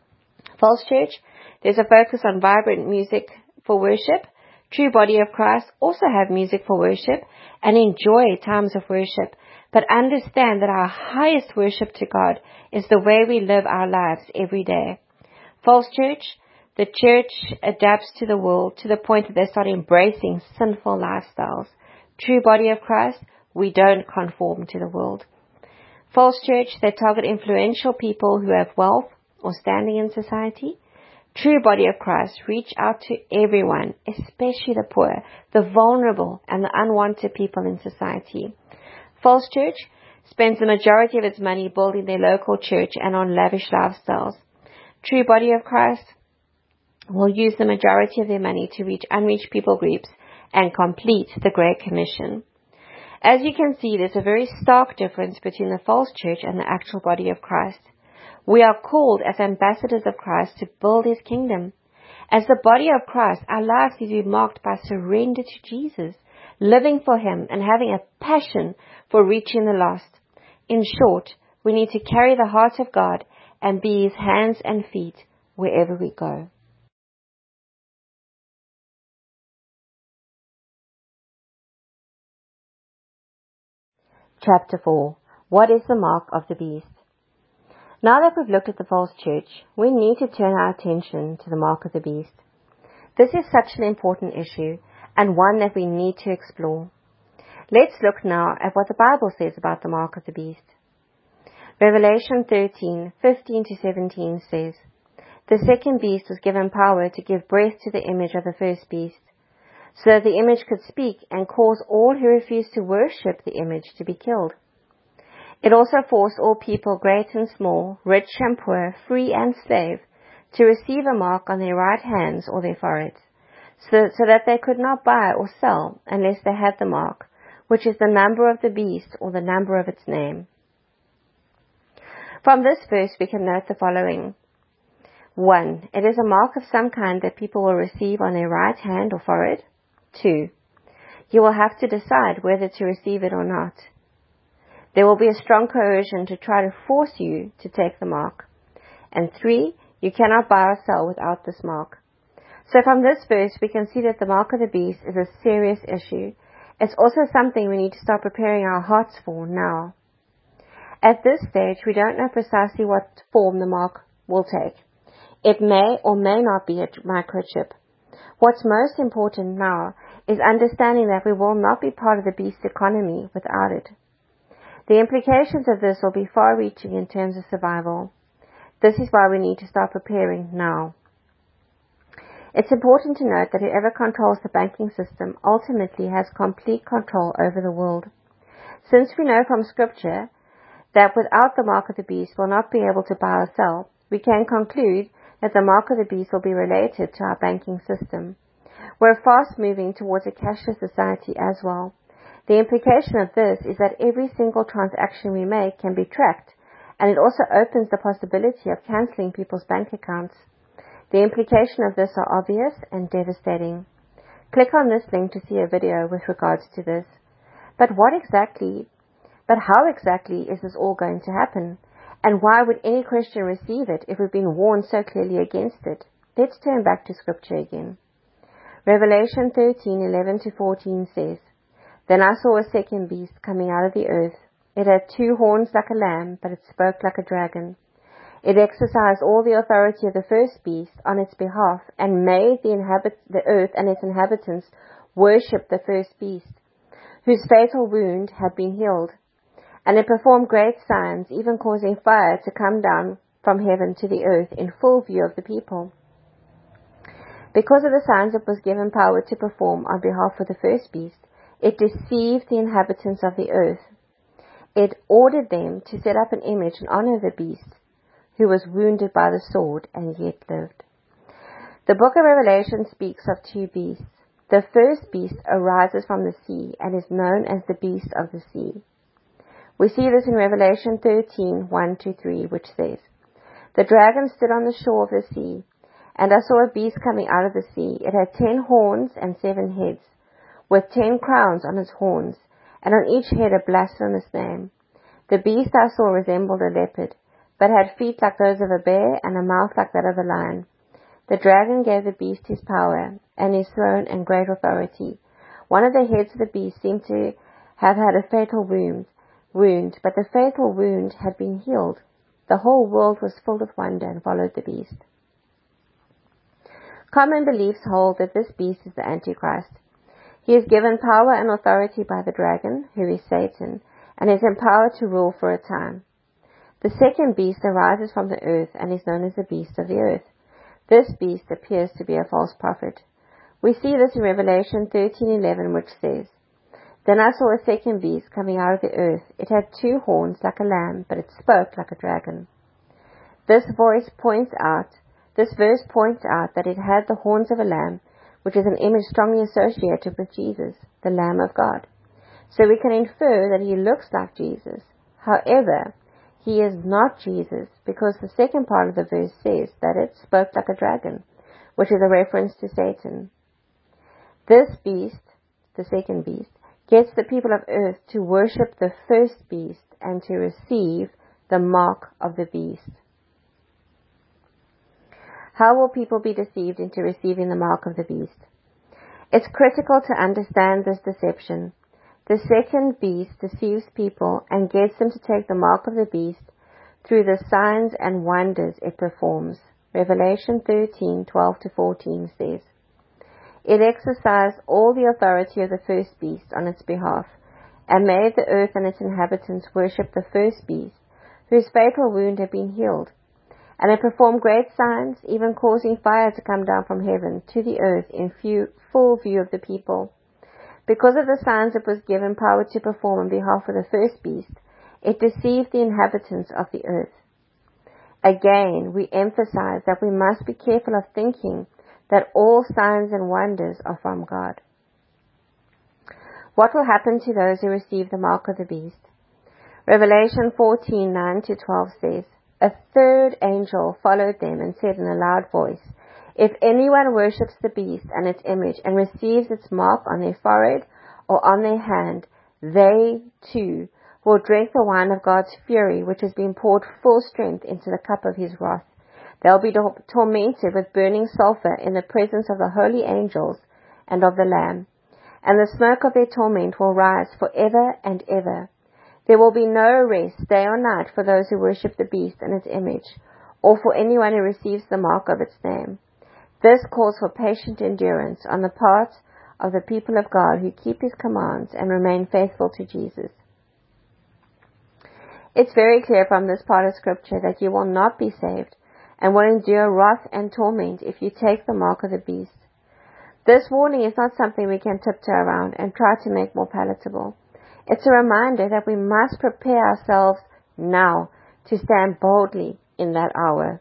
False church, there's a focus on vibrant music for worship. True body of Christ also have music for worship and enjoy times of worship, but understand that our highest worship to God is the way we live our lives every day. False church, the church adapts to the world to the point that they start embracing sinful lifestyles. True body of Christ, we don't conform to the world. False church, they target influential people who have wealth or standing in society. True body of Christ, reach out to everyone, especially the poor, the vulnerable, and the unwanted people in society. False church spends the majority of its money building their local church and on lavish lifestyles. True body of Christ will use the majority of their money to reach unreached people groups and complete the Great Commission. As you can see, there's a very stark difference between the false church and the actual body of Christ. We are called as ambassadors of Christ to build His kingdom. As the body of Christ, our lives need to be marked by surrender to Jesus, living for Him and having a passion for reaching the lost. In short, we need to carry the heart of God and be His hands and feet wherever we go. Chapter 4. What is the mark of the beast? Now that we've looked at the false church, we need to turn our attention to the mark of the beast. This is such an important issue and one that we need to explore. Let's look now at what the Bible says about the mark of the beast. Revelation 13:15-17 says, The second beast was given power to give breath to the image of the first beast, so that the image could speak and cause all who refused to worship the image to be killed. It also forced all people, great and small, rich and poor, free and slave, to receive a mark on their right hands or their foreheads, so that they could not buy or sell unless they had the mark, which is the number of the beast or the number of its name. From this verse we can note the following. 1. It is a mark of some kind that people will receive on their right hand or forehead. 2. You will have to decide whether to receive it or not. There will be a strong coercion to try to force you to take the mark. And 3. You cannot buy or sell without this mark. So from this verse we can see that the mark of the beast is a serious issue. It's also something we need to start preparing our hearts for now. At this stage we don't know precisely what form the mark will take. It may or may not be a microchip. What's most important now is understanding that we will not be part of the beast economy without it. The implications of this will be far-reaching in terms of survival. This is why we need to start preparing now. It's important to note that whoever controls the banking system ultimately has complete control over the world. Since we know from Scripture that without the mark of the beast we'll not be able to buy or sell, we can conclude that the mark of the beast will be related to our banking system. We're fast moving towards a cashless society as well. The implication of this is that every single transaction we make can be tracked, and it also opens the possibility of cancelling people's bank accounts. The implications of this are obvious and devastating. Click on this link to see a video with regards to this. But how exactly is this all going to happen? And why would any Christian receive it if we've been warned so clearly against it? Let's turn back to Scripture again. Revelation 13:11-14 says, Then I saw a second beast coming out of the earth. It had 2 horns like a lamb, but it spoke like a dragon. It exercised all the authority of the first beast on its behalf and made the earth and its inhabitants worship the first beast, whose fatal wound had been healed. And it performed great signs, even causing fire to come down from heaven to the earth in full view of the people. Because of the signs it was given power to perform on behalf of the first beast, it deceived the inhabitants of the earth. It ordered them to set up an image in honor of the beast, who was wounded by the sword and yet lived. The book of Revelation speaks of 2 beasts. The first beast arises from the sea and is known as the beast of the sea. We see this in Revelation 13:1-3, which says, The dragon stood on the shore of the sea, and I saw a beast coming out of the sea. It had 10 horns and 7 heads, with 10 crowns on its horns, and on each head a blasphemous name. The beast I saw resembled a leopard, but had feet like those of a bear and a mouth like that of a lion. The dragon gave the beast his power and his throne and great authority. One of the heads of the beast seemed to have had a fatal wound, but the fatal wound had been healed. The whole world was filled with wonder and followed the beast. Common beliefs hold that this beast is the Antichrist. He is given power and authority by the dragon, who is Satan, and is empowered to rule for a time. The second beast arises from the earth and is known as the beast of the earth. This beast appears to be a false prophet. We see this in Revelation 13:11, which says, Then I saw a second beast coming out of the earth. It had 2 horns like a lamb, but it spoke like a dragon. This verse points out that it had the horns of a lamb, which is an image strongly associated with Jesus, the Lamb of God. So we can infer that he looks like Jesus. However, he is not Jesus, because the second part of the verse says that it spoke like a dragon, which is a reference to Satan. This beast, the second beast, gets the people of earth to worship the first beast and to receive the mark of the beast. How will people be deceived into receiving the mark of the beast? It's critical to understand this deception. The second beast deceives people and gets them to take the mark of the beast through the signs and wonders it performs. Revelation 13:12-14 says, It exercised all the authority of the first beast on its behalf, and made the earth and its inhabitants worship the first beast, whose fatal wound had been healed. And it performed great signs, even causing fire to come down from heaven to the earth in full view of the people. Because of the signs it was given power to perform on behalf of the first beast, it deceived the inhabitants of the earth. Again, we emphasize that we must be careful of thinking that all signs and wonders are from God. What will happen to those who receive the mark of the beast? Revelation 14:9-12 says, "A third angel followed them and said in a loud voice, 'If anyone worships the beast and its image and receives its mark on their forehead or on their hand, they too will drink the wine of God's fury, which has been poured full strength into the cup of his wrath. They'll be tormented with burning sulfur in the presence of the holy angels and of the Lamb. And the smoke of their torment will rise forever and ever. There will be no rest day or night for those who worship the beast and its image, or for anyone who receives the mark of its name. This calls for patient endurance on the part of the people of God who keep his commands and remain faithful to Jesus.'" It's very clear from this part of Scripture that you will not be saved and will endure wrath and torment if you take the mark of the beast. This warning is not something we can tiptoe around and try to make more palatable. It's a reminder that we must prepare ourselves now to stand boldly in that hour.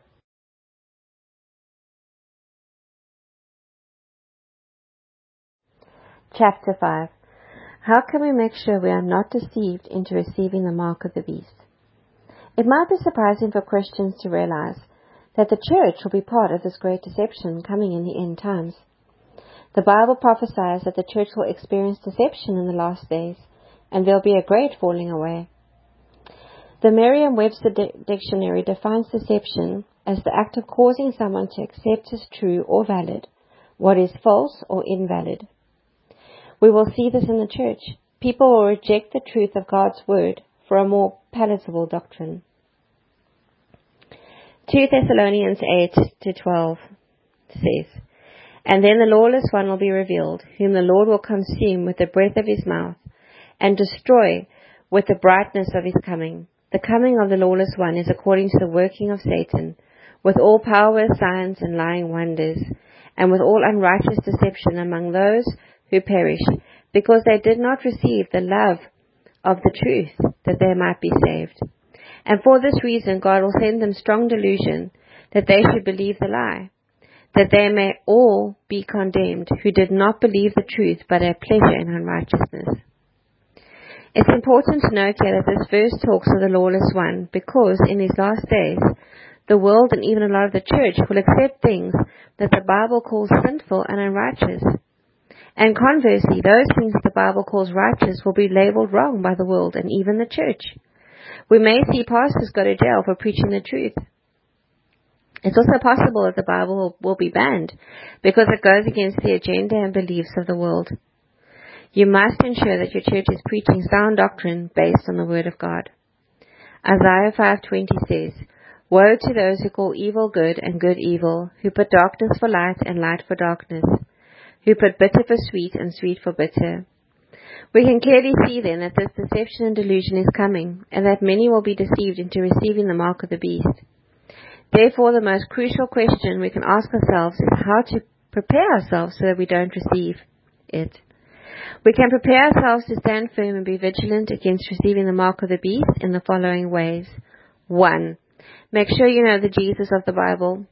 Chapter 5. How can we make sure we are not deceived into receiving the mark of the beast? It might be surprising for Christians to realize that the church will be part of this great deception coming in the end times. The Bible prophesies that the church will experience deception in the last days, and there'll be a great falling away. The Merriam-Webster Dictionary defines deception as the act of causing someone to accept as true or valid what is false or invalid. We will see this in the church. People will reject the truth of God's word for a more palatable doctrine. 2 Thessalonians 8-12 says, "And then the lawless one will be revealed, whom the Lord will consume with the breath of his mouth, and destroy with the brightness of his coming. The coming of the lawless one is according to the working of Satan, with all power, signs, and lying wonders, and with all unrighteous deception among those who perish, because they did not receive the love of the truth, that they might be saved. And for this reason God will send them strong delusion, that they should believe the lie, that they may all be condemned, who did not believe the truth, but had pleasure in unrighteousness." It's important to note here that this verse talks of the lawless one, because in these last days, the world and even a lot of the church will accept things that the Bible calls sinful and unrighteous. And conversely, those things that the Bible calls righteous will be labeled wrong by the world and even the church. We may see pastors go to jail for preaching the truth. It's also possible that the Bible will be banned because it goes against the agenda and beliefs of the world. You must ensure that your church is preaching sound doctrine based on the Word of God. Isaiah 5:20 says, "Woe to those who call evil good and good evil, who put darkness for light and light for darkness, who put bitter for sweet and sweet for bitter." We can clearly see then that this deception and delusion is coming, and that many will be deceived into receiving the mark of the beast. Therefore, the most crucial question we can ask ourselves is how to prepare ourselves so that we don't receive it. We can prepare ourselves to stand firm and be vigilant against receiving the mark of the beast in the following ways. 1. Make sure you know the Jesus of the Bible.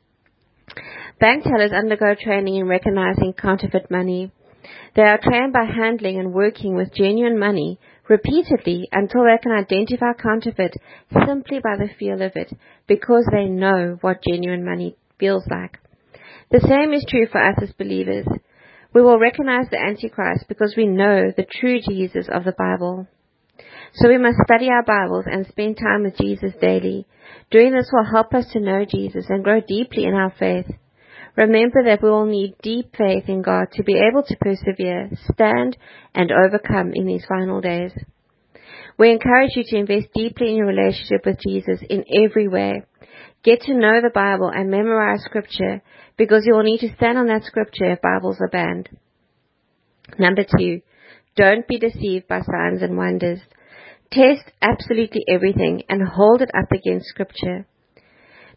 Bank tellers undergo training in recognizing counterfeit money. They are trained by handling and working with genuine money repeatedly until they can identify counterfeit simply by the feel of it, because they know what genuine money feels like. The same is true for us as believers. We will recognize the Antichrist because we know the true Jesus of the Bible. So we must study our Bibles and spend time with Jesus daily. Doing this will help us to know Jesus and grow deeply in our faith. Remember that we will need deep faith in God to be able to persevere, stand, and overcome in these final days. We encourage you to invest deeply in your relationship with Jesus in every way. Get to know the Bible and memorize Scripture, because you will need to stand on that Scripture if Bibles are banned. Number 2, don't be deceived by signs and wonders. Test absolutely everything and hold it up against Scripture.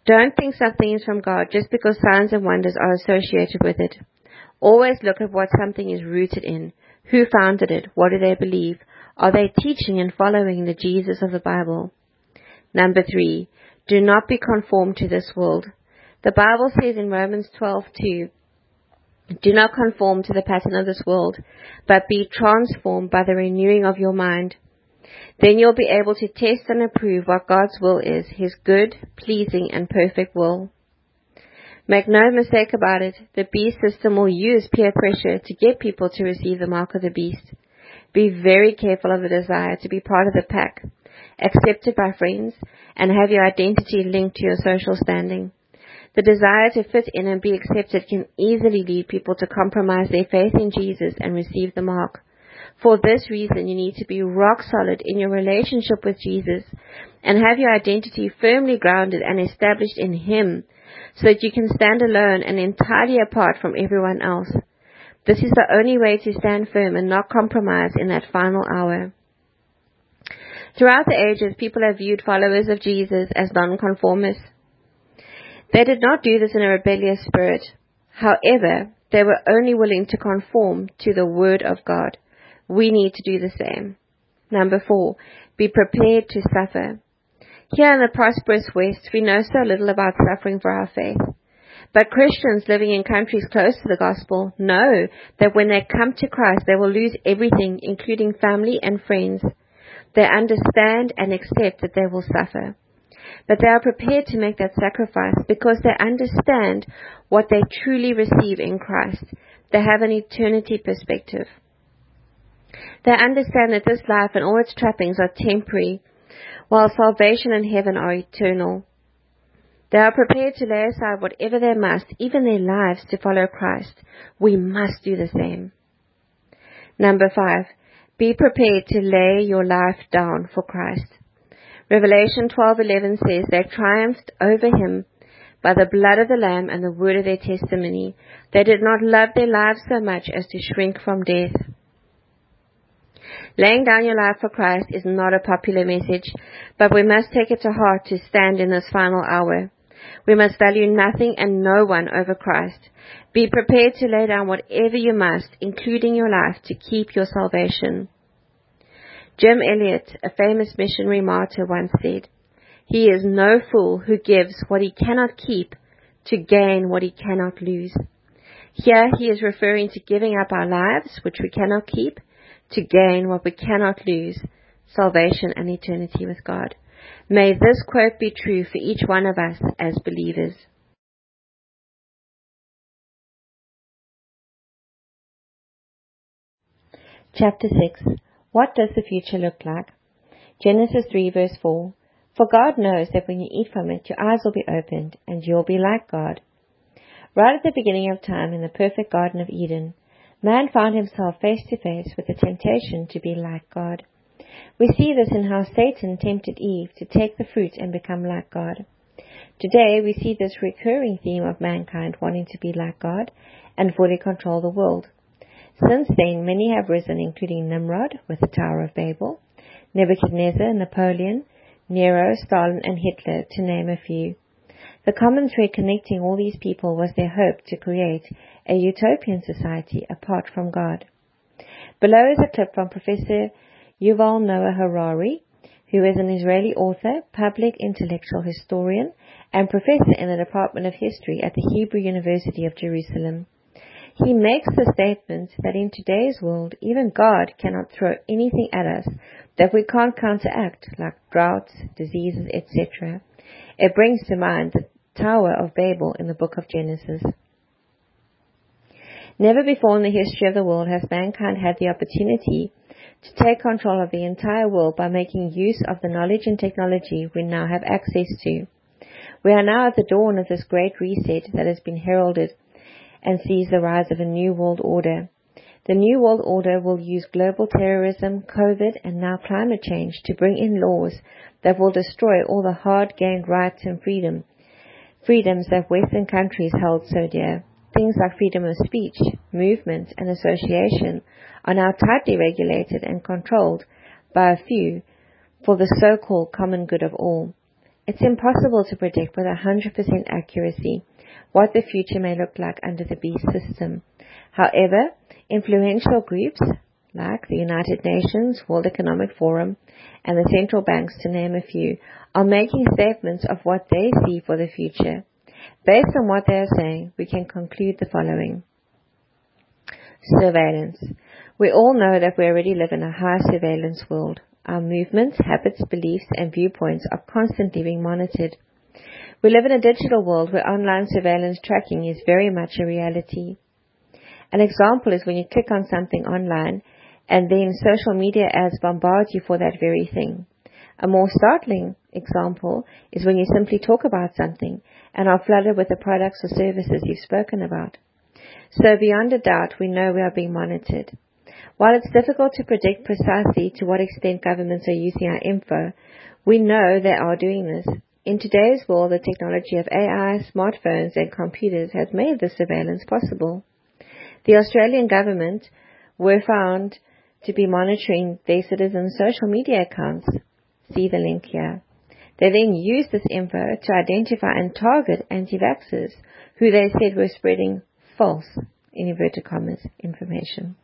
Don't think something is from God just because signs and wonders are associated with it. Always look at what something is rooted in. Who founded it? What do they believe? Are they teaching and following the Jesus of the Bible? Number 3, do not be conformed to this world. The Bible says in Romans 12:2, do not conform to the pattern of this world, but be transformed by the renewing of your mind. Then you'll be able to test and approve what God's will is, His good, pleasing, and perfect will. Make no mistake about it, the beast system will use peer pressure to get people to receive the mark of the beast. Be very careful of the desire to be part of the pack, accepted by friends, and have your identity linked to your social standing. The desire to fit in and be accepted can easily lead people to compromise their faith in Jesus and receive the mark. For this reason, you need to be rock solid in your relationship with Jesus and have your identity firmly grounded and established in Him so that you can stand alone and entirely apart from everyone else. This is the only way to stand firm and not compromise in that final hour. Throughout the ages, people have viewed followers of Jesus as nonconformists. They did not do this in a rebellious spirit. However, they were only willing to conform to the Word of God. We need to do the same. Number 4, be prepared to suffer. Here in the prosperous West, we know so little about suffering for our faith. But Christians living in countries close to the gospel know that when they come to Christ, they will lose everything, including family and friends. They understand and accept that they will suffer. But they are prepared to make that sacrifice because they understand what they truly receive in Christ. They have an eternity perspective. They understand that this life and all its trappings are temporary, while salvation and heaven are eternal. They are prepared to lay aside whatever they must, even their lives, to follow Christ. We must do the same. Number 5, be prepared to lay your life down for Christ. Revelation 12:11 says they triumphed over Him by the blood of the Lamb and the word of their testimony. They did not love their lives so much as to shrink from death. Laying down your life for Christ is not a popular message, but we must take it to heart to stand in this final hour. We must value nothing and no one over Christ. Be prepared to lay down whatever you must, including your life, to keep your salvation. Jim Elliot, a famous missionary martyr, once said, "He is no fool who gives what he cannot keep to gain what he cannot lose." Here he is referring to giving up our lives, which we cannot keep, to gain what we cannot lose, salvation and eternity with God. May this quote be true for each one of us as believers. Chapter 6. What does the future look like? Genesis 3 verse 4. For God knows that when you eat from it, your eyes will be opened, and you'll be like God. Right at the beginning of time, in the perfect Garden of Eden, man found himself face to face with the temptation to be like God. We see this in how Satan tempted Eve to take the fruit and become like God. Today, we see this recurring theme of mankind wanting to be like God and fully control the world. Since then, many have risen, including Nimrod with the Tower of Babel, Nebuchadnezzar, Napoleon, Nero, Stalin, and Hitler, to name a few. The common thread connecting all these people was their hope to create a utopian society apart from God. Below is a clip from Professor Yuval Noah Harari, who is an Israeli author, public intellectual historian, and professor in the Department of History at the Hebrew University of Jerusalem. He makes the statement that in today's world, even God cannot throw anything at us that we can't counteract, like droughts, diseases, etc. It brings to mind the Tower of Babel in the book of Genesis. Never before in the history of the world has mankind had the opportunity to take control of the entire world by making use of the knowledge and technology we now have access to. We are now at the dawn of this great reset that has been heralded and sees the rise of a new world order. The new world order will use global terrorism, COVID, and now climate change to bring in laws that will destroy all the hard-gained rights and freedoms that Western countries held so dear. Things like freedom of speech, movement, and association are now tightly regulated and controlled by a few for the so-called common good of all. It's impossible to predict with 100% accuracy what the future may look like under the beast system. However, influential groups like the United Nations, World Economic Forum, and the central banks, to name a few, are making statements of what they see for the future. Based on what they are saying, we can conclude the following. Surveillance. We all know that we already live in a high surveillance world. Our movements, habits, beliefs, and viewpoints are constantly being monitored. We live in a digital world where online surveillance tracking is very much a reality. An example is when you click on something online and then social media ads bombard you for that very thing. A more startling example is when you simply talk about something and are flooded with the products or services you've spoken about. So beyond a doubt, we know we are being monitored. While it's difficult to predict precisely to what extent governments are using our info, we know they are doing this. In today's world, the technology of AI, smartphones, and computers has made this surveillance possible. The Australian government were found to be monitoring their citizens' social media accounts. See the link here. They then used this info to identify and target anti-vaxxers, who they said were spreading false, in inverted commas, information.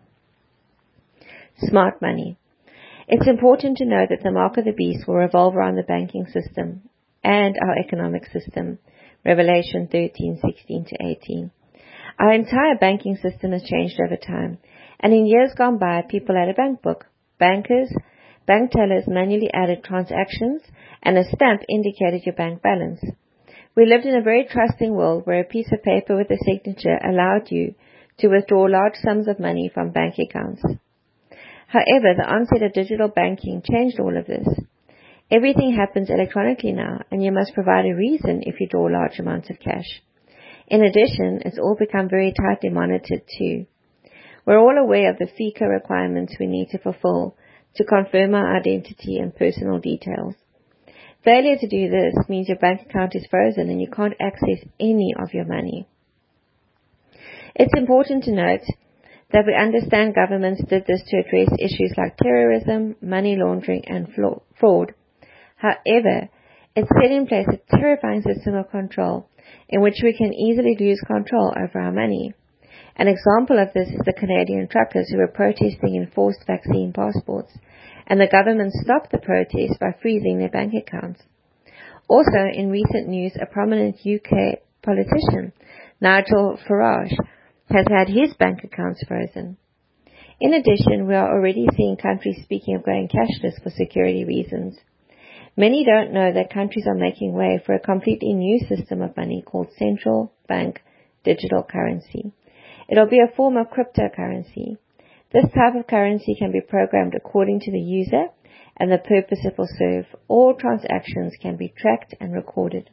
Smart money. It's important to know that the mark of the beast will revolve around the banking system and our economic system. Revelation 13:16-18. Our entire banking system has changed over time, and in years gone by, people had a bank book. Bankers, bank tellers manually added transactions, and a stamp indicated your bank balance. We lived in a very trusting world where a piece of paper with a signature allowed you to withdraw large sums of money from bank accounts. However, the onset of digital banking changed all of this. Everything happens electronically now, and you must provide a reason if you draw large amounts of cash. In addition, it's all become very tightly monitored too. We're all aware of the FICA requirements we need to fulfill to confirm our identity and personal details. Failure to do this means your bank account is frozen and you can't access any of your money. It's important to note that we understand governments did this to address issues like terrorism, money laundering, and fraud. However, it's set in place a terrifying system of control in which we can easily lose control over our money. An example of this is the Canadian truckers who were protesting enforced vaccine passports, and the government stopped the protest by freezing their bank accounts. Also, in recent news, a prominent UK politician, Nigel Farage, has had his bank accounts frozen. In addition, we are already seeing countries speaking of going cashless for security reasons. Many don't know that countries are making way for a completely new system of money called central bank digital currency. It'll be a form of cryptocurrency. This type of currency can be programmed according to the user and the purpose it will serve. All transactions can be tracked and recorded.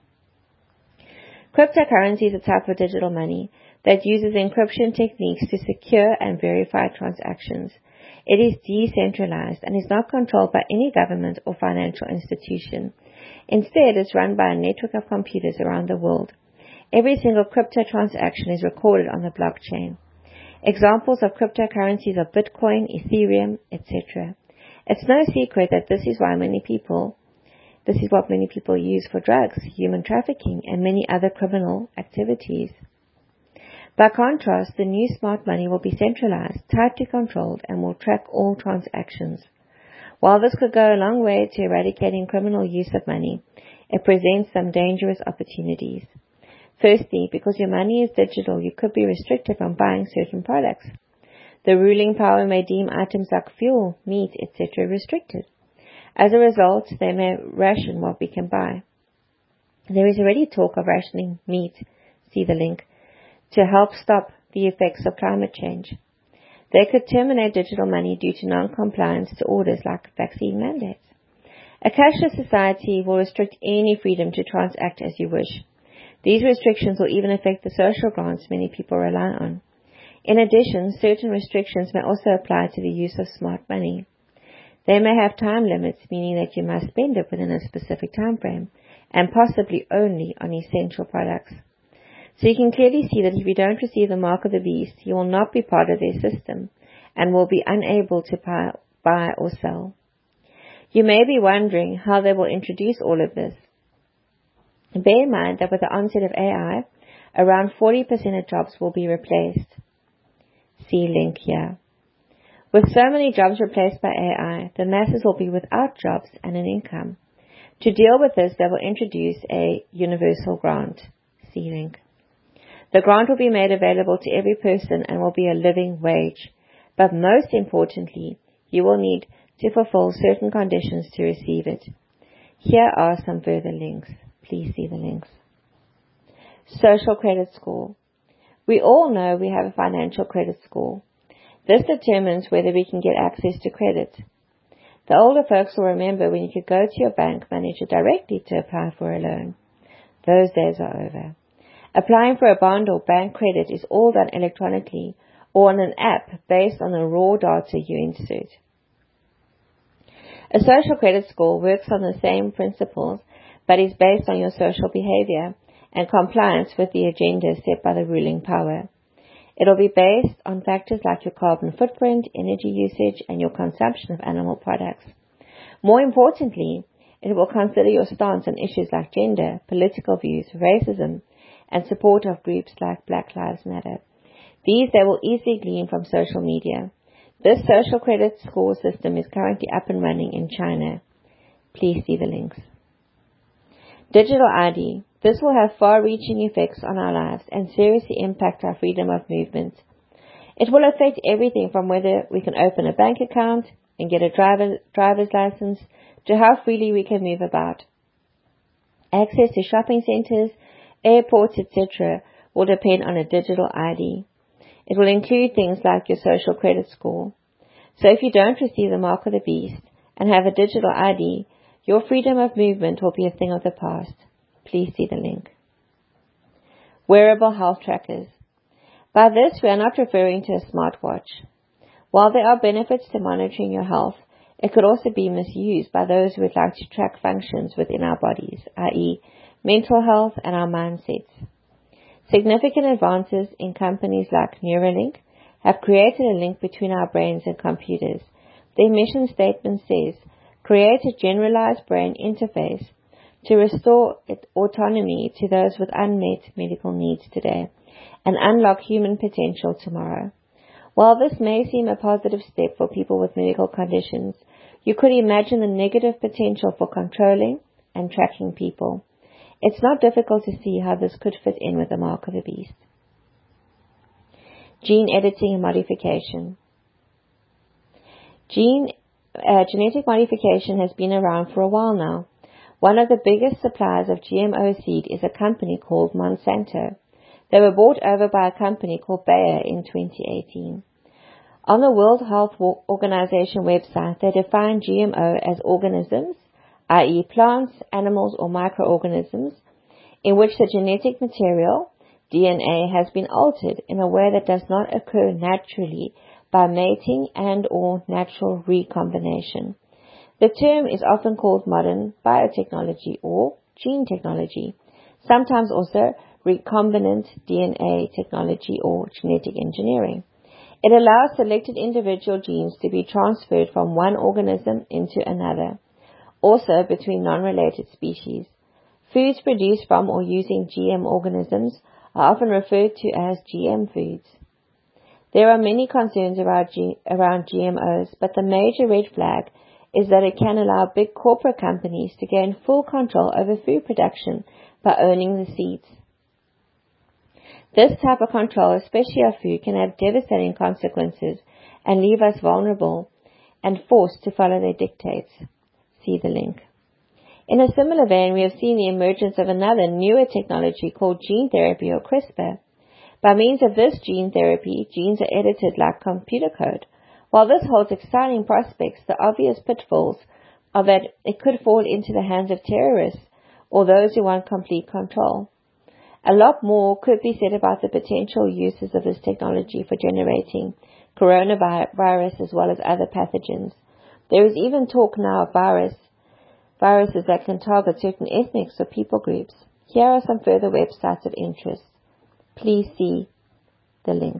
Cryptocurrency is a type of digital money that uses encryption techniques to secure and verify transactions. It is decentralized and is not controlled by any government or financial institution. Instead, it's run by a network of computers around the world. Every single crypto transaction is recorded on the blockchain. Examples of cryptocurrencies are Bitcoin, Ethereum, etc. It's no secret that this is what many people use for drugs, human trafficking, and many other criminal activities. By contrast, the new smart money will be centralized, tightly controlled, and will track all transactions. While this could go a long way to eradicating criminal use of money, it presents some dangerous opportunities. Firstly, because your money is digital, you could be restricted from buying certain products. The ruling power may deem items like fuel, meat, etc. restricted. As a result, they may ration what we can buy. There is already talk of rationing meat, see the link, to help stop the effects of climate change. They could terminate digital money due to non-compliance to orders like vaccine mandates. A cashless society will restrict any freedom to transact as you wish. These restrictions will even affect the social grants many people rely on. In addition, certain restrictions may also apply to the use of smart money. They may have time limits, meaning that you must spend it within a specific time frame, and possibly only on essential products. So you can clearly see that if you don't receive the mark of the beast, you will not be part of their system, and will be unable to buy or sell. You may be wondering how they will introduce all of this. Bear in mind that with the onset of AI, around 40% of jobs will be replaced. See link here. With so many jobs replaced by AI, the masses will be without jobs and an income. To deal with this, they will introduce a universal grant. See link. The grant will be made available to every person and will be a living wage. But most importantly, you will need to fulfill certain conditions to receive it. Here are some further links. Please see the links. Social credit score. We all know we have a financial credit score. This determines whether we can get access to credit. The older folks will remember when you could go to your bank manager directly to apply for a loan. Those days are over. Applying for a bond or bank credit is all done electronically or on an app based on the raw data you insert. A social credit score works on the same principles, but is based on your social behavior and compliance with the agenda set by the ruling power. It will be based on factors like your carbon footprint, energy usage, and your consumption of animal products. More importantly, it will consider your stance on issues like gender, political views, racism, and support of groups like Black Lives Matter. These they will easily glean from social media. This social credit score system is currently up and running in China. Please see the links. Digital ID. This will have far-reaching effects on our lives and seriously impact our freedom of movement. It will affect everything from whether we can open a bank account and get a driver's license to how freely we can move about. Access to shopping centers, airports, etc. will depend on a digital ID. It will include things like your social credit score. So if you don't receive the mark of the beast and have a digital ID, your freedom of movement will be a thing of the past. Please see the link. Wearable health trackers. By this, we are not referring to a smartwatch. While there are benefits to monitoring your health, it could also be misused by those who would like to track functions within our bodies, i.e., mental health and our mindsets. Significant advances in companies like Neuralink have created a link between our brains and computers. Their mission statement says, create a generalized brain interface to restore autonomy to those with unmet medical needs today and unlock human potential tomorrow. While this may seem a positive step for people with medical conditions, you could imagine the negative potential for controlling and tracking people. It's not difficult to see how this could fit in with the mark of the beast. Gene editing and modification. Genetic modification has been around for a while now. One of the biggest suppliers of GMO seed is a company called Monsanto. They were bought over by a company called Bayer in 2018. On the World Health Organization website, they define GMO as organisms, i.e. plants, animals, or microorganisms, in which the genetic material, DNA, has been altered in a way that does not occur naturally by mating and or natural recombination. The term is often called modern biotechnology or gene technology, sometimes also recombinant DNA technology or genetic engineering. It allows selected individual genes to be transferred from one organism into another, also between non-related species. Foods produced from or using GM organisms are often referred to as GM foods. There are many concerns around GMOs, but the major red flag is that it can allow big corporate companies to gain full control over food production by owning the seeds. This type of control, especially of food, can have devastating consequences and leave us vulnerable and forced to follow their dictates. See the link. In a similar vein, we have seen the emergence of another newer technology called gene therapy or CRISPR. By means of this gene therapy, genes are edited like computer code. While this holds exciting prospects, the obvious pitfalls are that it could fall into the hands of terrorists or those who want complete control. A lot more could be said about the potential uses of this technology for generating coronavirus as well as other pathogens. There is even talk now of viruses that can target certain ethnics or people groups. Here are some further websites of interest. Please see the links.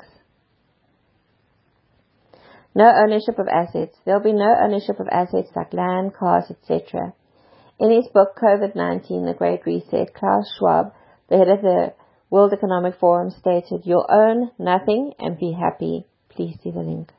No ownership of assets. There will be no ownership of assets like land, cars, etc. In his book COVID-19, The Great Reset, Klaus Schwab, the head of the World Economic Forum, stated, "You'll own nothing and be happy." Please see the link.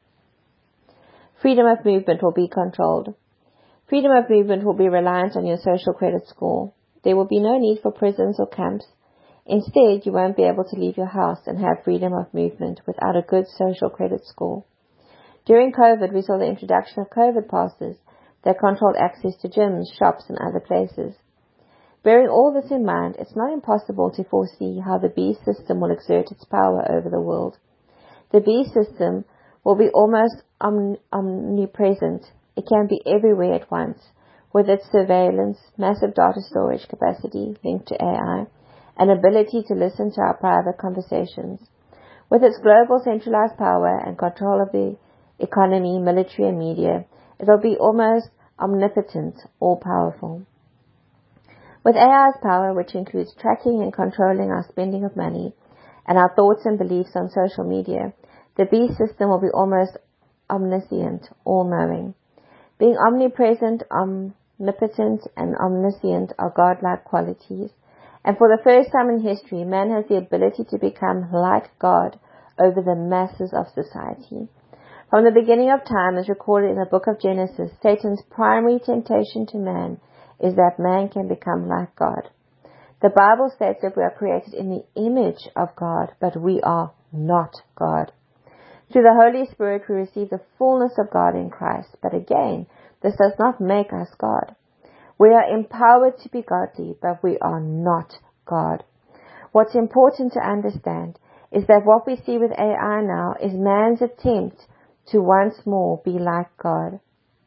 Freedom of movement will be controlled. Freedom of movement will be reliant on your social credit score. There will be no need for prisons or camps. Instead, you won't be able to leave your house and have freedom of movement without a good social credit score. During COVID, we saw the introduction of COVID passes that controlled access to gyms, shops, and other places. Bearing all this in mind, it's not impossible to foresee how the beast system will exert its power over the world. The beast system will be almost omnipresent. It can be everywhere at once, with its surveillance, massive data storage capacity linked to AI, and ability to listen to our private conversations. With its global centralized power and control of the economy, military, and media, it will be almost omnipotent, all-powerful. With AI's power, which includes tracking and controlling our spending of money and our thoughts and beliefs on social media, the beast system will be almost omniscient, all-knowing. Being omnipresent, omnipotent, and omniscient are godlike qualities, and for the first time in history, man has the ability to become like God over the masses of society. From the beginning of time, as recorded in the book of Genesis, Satan's primary temptation to man is that man can become like God. The Bible states that we are created in the image of God, but we are not God. Through the Holy Spirit, we receive the fullness of God in Christ. But again, this does not make us God. We are empowered to be godly, but we are not God. What's important to understand is that what we see with AI now is man's attempt to once more be like God.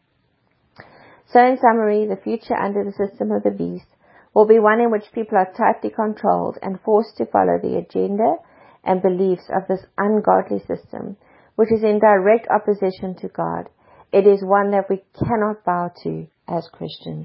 So in summary, the future under the system of the beast will be one in which people are tightly controlled and forced to follow the agenda and beliefs of this ungodly system, which is in direct opposition to God. It is one that we cannot bow to as Christians.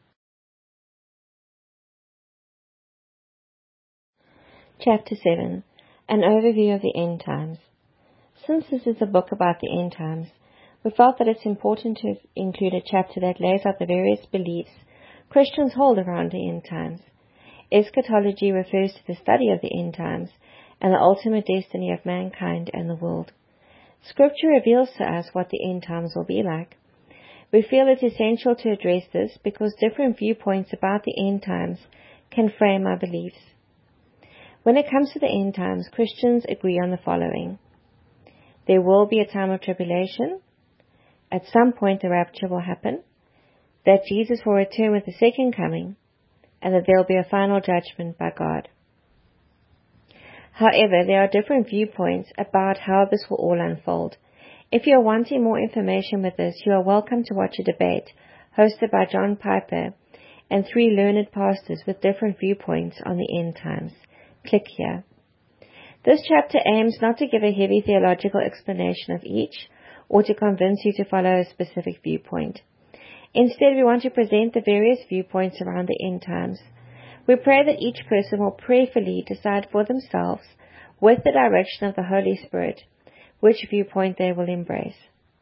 Chapter 7. An overview of the end times. Since this is a book about the end times, we felt that it's important to include a chapter that lays out the various beliefs Christians hold around the end times. Eschatology refers to the study of the end times and the ultimate destiny of mankind and the world. Scripture reveals to us what the end times will be like. We feel it's essential to address this because different viewpoints about the end times can frame our beliefs. When it comes to the end times, Christians agree on the following. There will be a time of tribulation. At some point the rapture will happen. That Jesus will return with the second coming. And that there will be a final judgment by God. However, there are different viewpoints about how this will all unfold. If you are wanting more information with this, you are welcome to watch a debate hosted by John Piper and 3 learned pastors with different viewpoints on the end times. Click here. This chapter aims not to give a heavy theological explanation of each or to convince you to follow a specific viewpoint. Instead, we want to present the various viewpoints around the end times. We pray that each person will prayerfully decide for themselves, with the direction of the Holy Spirit, which viewpoint they will embrace.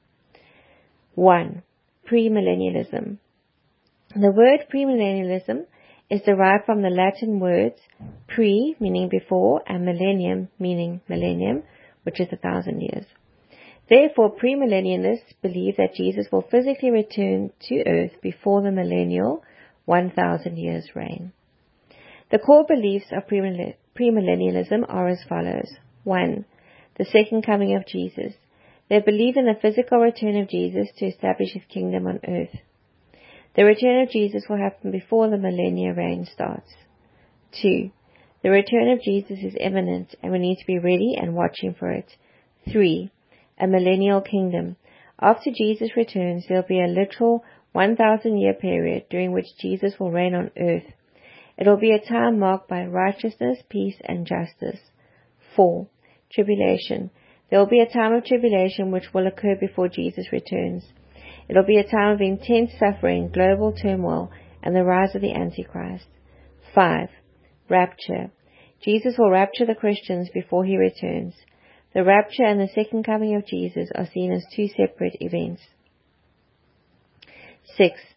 1. Premillennialism. The word premillennialism is derived from the Latin words pre, meaning before, and millennium, meaning millennium, which is 1,000 years. Therefore, premillennialists believe that Jesus will physically return to earth before the millennial 1,000 years reign. The core beliefs of premillennialism are as follows. 1. The second coming of Jesus. They believe in the physical return of Jesus to establish his kingdom on earth. The return of Jesus will happen before the millennial reign starts. 2. The return of Jesus is imminent and we need to be ready and watching for it. 3. A millennial kingdom. After Jesus returns, there will be a literal 1,000-year period during which Jesus will reign on earth. It will be a time marked by righteousness, peace, and justice. 4. Tribulation. There will be a time of tribulation which will occur before Jesus returns. It will be a time of intense suffering, global turmoil, and the rise of the Antichrist. 5. Rapture. Jesus will rapture the Christians before he returns. The rapture and the second coming of Jesus are seen as 2 separate events. 6.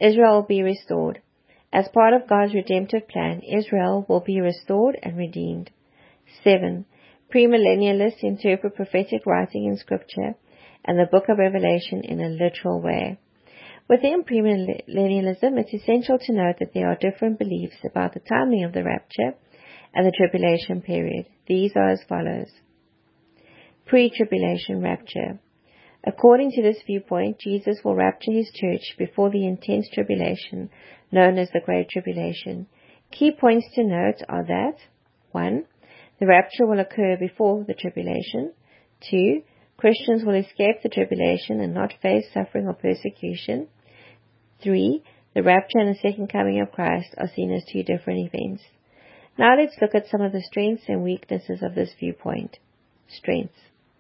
Israel will be restored. As part of God's redemptive plan, Israel will be restored and redeemed. 7. Premillennialists interpret prophetic writing in Scripture and the book of Revelation in a literal way. Within premillennialism, it's essential to note that there are different beliefs about the timing of the rapture and the tribulation period. These are as follows. Pre-tribulation rapture. According to this viewpoint, Jesus will rapture his church before the intense tribulation known as the Great Tribulation. Key points to note are that 1. The rapture will occur before the tribulation. 2. Christians will escape the tribulation and not face suffering or persecution. 3. The rapture and the second coming of Christ are seen as two different events. Now let's look at some of the strengths and weaknesses of this viewpoint. Strengths.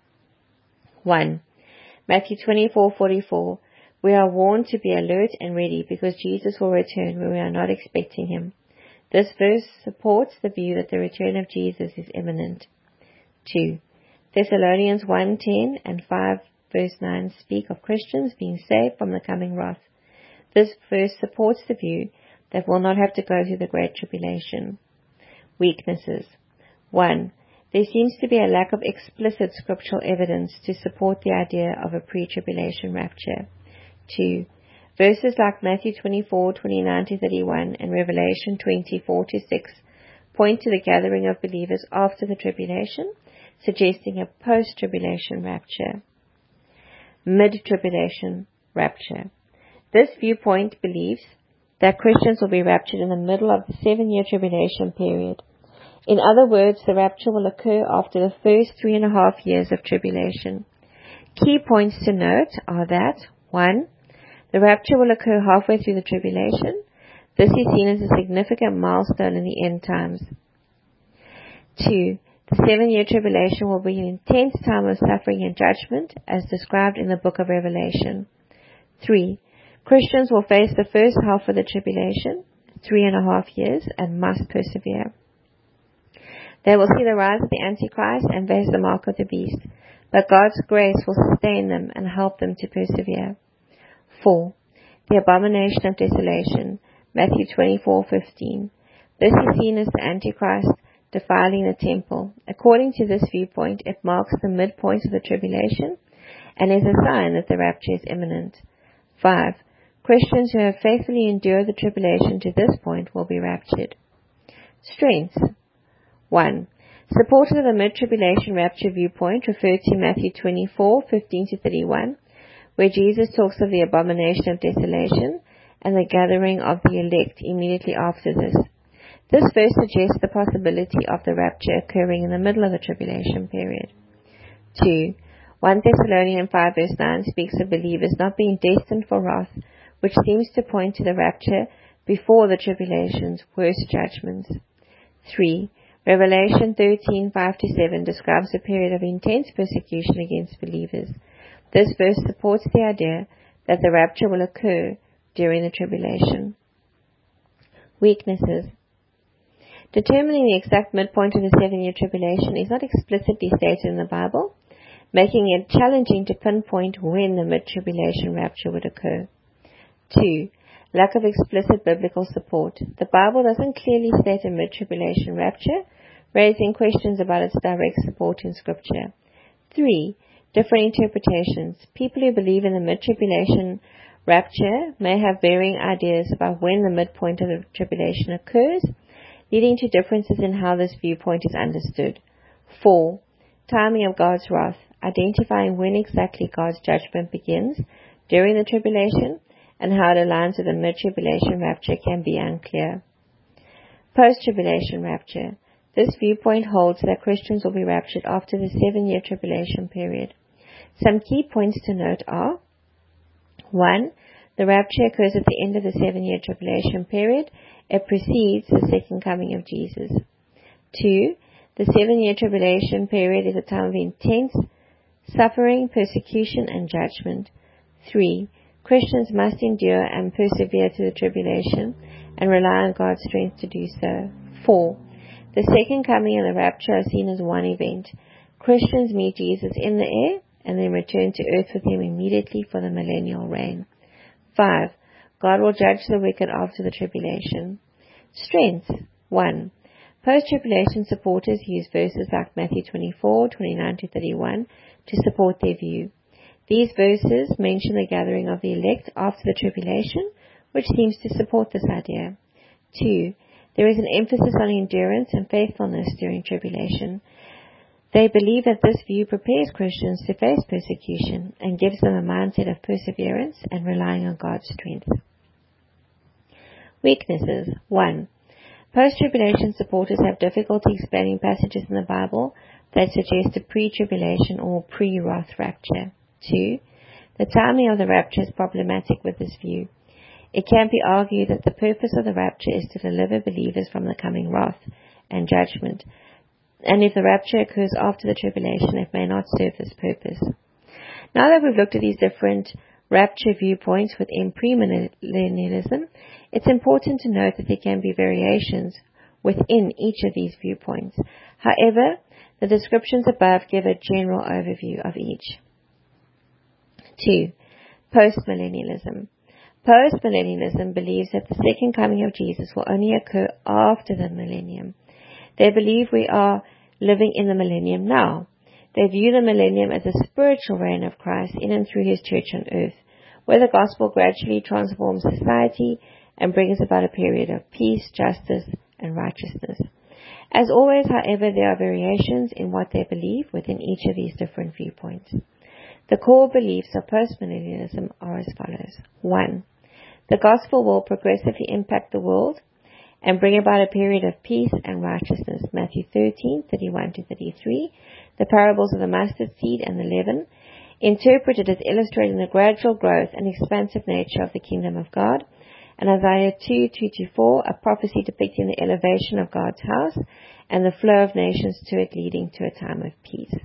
1. Matthew 24:44. We are warned to be alert and ready because Jesus will return when we are not expecting him. This verse supports the view that the return of Jesus is imminent. 2. Thessalonians 1:10 and 5 verse 9 speak of Christians being saved from the coming wrath. This verse supports the view that we'll not have to go through the Great Tribulation. Weaknesses. 1. There seems to be a lack of explicit scriptural evidence to support the idea of a pre-tribulation rapture. 2. Verses like Matthew 24:29-31 and Revelation 20:4-6 point to the gathering of believers after the tribulation, suggesting a post-tribulation rapture. Mid-tribulation rapture. This viewpoint believes that Christians will be raptured in the middle of the 7-year tribulation period. In other words, the rapture will occur after the first 3.5 years of tribulation. Key points to note are that 1. The rapture will occur halfway through the tribulation. This is seen as a significant milestone in the end times. 2. The 7-year tribulation will be an intense time of suffering and judgment as described in the book of Revelation. 3. Christians will face the first half of the tribulation, 3.5 years, and must persevere. They will see the rise of the Antichrist and face the mark of the beast, but God's grace will sustain them and help them to persevere. 4. The abomination of desolation, Matthew 24:15. This is seen as the Antichrist defiling the temple. According to this viewpoint, it marks the midpoint of the tribulation and is a sign that the rapture is imminent. 5. Christians who have faithfully endured the tribulation to this point will be raptured. Strengths. 1. Supporters of the mid-tribulation rapture viewpoint refer to Matthew 24:15-31, where Jesus talks of the abomination of desolation and the gathering of the elect immediately after this. This verse suggests the possibility of the rapture occurring in the middle of the tribulation period. 2. 1 Thessalonians 5 verse 9 speaks of believers not being destined for wrath, which seems to point to the rapture before the tribulation's worst judgments. 3. Revelation 13:5-7 describes a period of intense persecution against believers. This verse supports the idea that the rapture will occur during the tribulation. Weaknesses. Determining the exact midpoint of the 7-year tribulation is not explicitly stated in the Bible, making it challenging to pinpoint when the mid-tribulation rapture would occur. 2. Lack of explicit biblical support. The Bible doesn't clearly state a mid-tribulation rapture, raising questions about its direct support in Scripture. 3. Different interpretations. People who believe in the mid-tribulation rapture may have varying ideas about when the midpoint of the tribulation occurs, leading to differences in how this viewpoint is understood. 4. Timing of God's wrath. Identifying when exactly God's judgment begins during the tribulation and how it aligns with the mid-tribulation rapture can be unclear. Post-tribulation rapture. This viewpoint holds that Christians will be raptured after the 7-year tribulation period. Some key points to note are: 1. The rapture occurs at the end of the 7-year tribulation period. It precedes the second coming of Jesus. 2. The 7-year tribulation period is a time of intense suffering, persecution, and judgment. 3. Christians must endure and persevere through the tribulation and rely on God's strength to do so. 4. The second coming and the rapture are seen as one event. Christians meet Jesus in the air and then return to earth with him immediately for the millennial reign. 5. God will judge the wicked after the tribulation. Strengths. 1. Post-tribulation supporters use verses like Matthew 24:29-31 to support their view. These verses mention the gathering of the elect after the tribulation, which seems to support this idea. 2. There is an emphasis on endurance and faithfulness during tribulation. They believe that this view prepares Christians to face persecution and gives them a mindset of perseverance and relying on God's strength. Weaknesses. 1. Post-tribulation supporters have difficulty explaining passages in the Bible that suggest a pre-tribulation or pre-wrath rapture. 2. The timing of the rapture is problematic with this view. It can be argued that the purpose of the rapture is to deliver believers from the coming wrath and judgment, and if the rapture occurs after the tribulation, it may not serve this purpose. Now that we've looked at these different rapture viewpoints within premillennialism, it's important to note that there can be variations within each of these viewpoints. However, the descriptions above give a general overview of each. 2. Postmillennialism. Postmillennialism believes that the second coming of Jesus will only occur after the millennium. They believe we are living in the millennium now. They view the millennium as a spiritual reign of Christ in and through His church on earth, where the gospel gradually transforms society and brings about a period of peace, justice, and righteousness. As always, however, there are variations in what they believe within each of these different viewpoints. The core beliefs of postmillennialism are as follows. 1. The gospel will progressively impact the world and bring about a period of peace and righteousness. Matthew 13:31-33, the parables of the mustard seed and the leaven, interpreted as illustrating the gradual growth and expansive nature of the kingdom of God, and Isaiah 2:2-4, a prophecy depicting the elevation of God's house and the flow of nations to it, leading to a time of peace.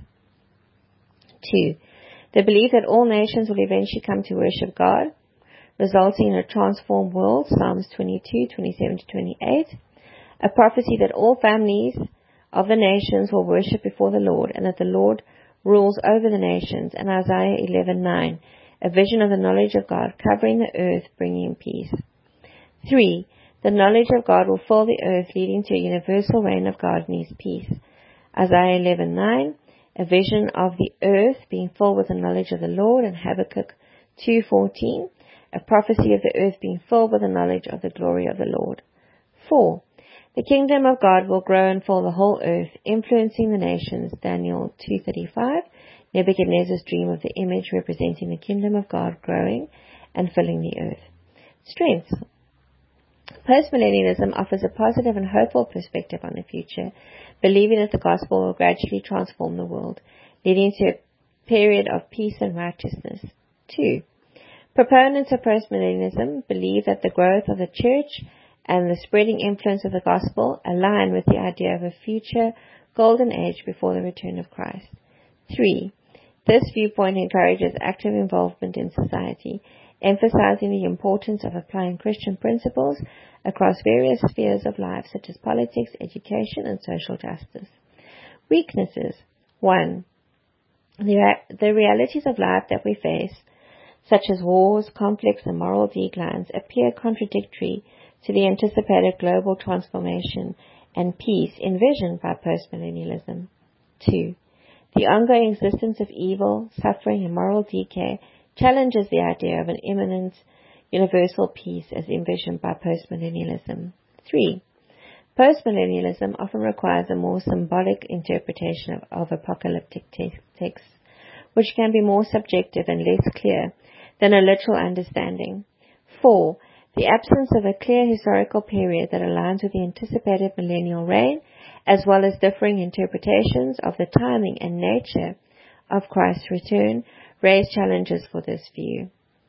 2. The belief that all nations will eventually come to worship God, resulting in a transformed world, Psalms 22:27-28, a prophecy that all families of the nations will worship before the Lord and that the Lord rules over the nations, and Isaiah 11:9, a vision of the knowledge of God covering the earth, bringing peace. 3. The knowledge of God will fill the earth, leading to a universal reign of God and His peace. Isaiah 11:9, a vision of the earth being filled with the knowledge of the Lord, and Habakkuk 2:14, a prophecy of the earth being filled with the knowledge of the glory of the Lord. 4. The kingdom of God will grow and fill the whole earth, influencing the nations. Daniel 2:35, Nebuchadnezzar's dream of the image representing the kingdom of God growing and filling the earth. Strengths. Postmillennialism offers a positive and hopeful perspective on the future, believing that the gospel will gradually transform the world, leading to a period of peace and righteousness. 2. Proponents of postmillennialism believe that the growth of the church and the spreading influence of the gospel align with the idea of a future golden age before the return of Christ. 3. This viewpoint encourages active involvement in society, emphasizing the importance of applying Christian principles across various spheres of life such as politics, education, and social justice. Weaknesses. 1. The realities of life that we face, such as wars, conflicts, and moral declines, appear contradictory to the anticipated global transformation and peace envisioned by postmillennialism. 2. The ongoing existence of evil, suffering, and moral decay challenges the idea of an imminent universal peace as envisioned by postmillennialism. 3. Postmillennialism often requires a more symbolic interpretation of apocalyptic texts, which can be more subjective and less clear than a literal understanding. 4. The absence of a clear historical period that aligns with the anticipated millennial reign, as well as differing interpretations of the timing and nature of Christ's return, raise challenges for this view.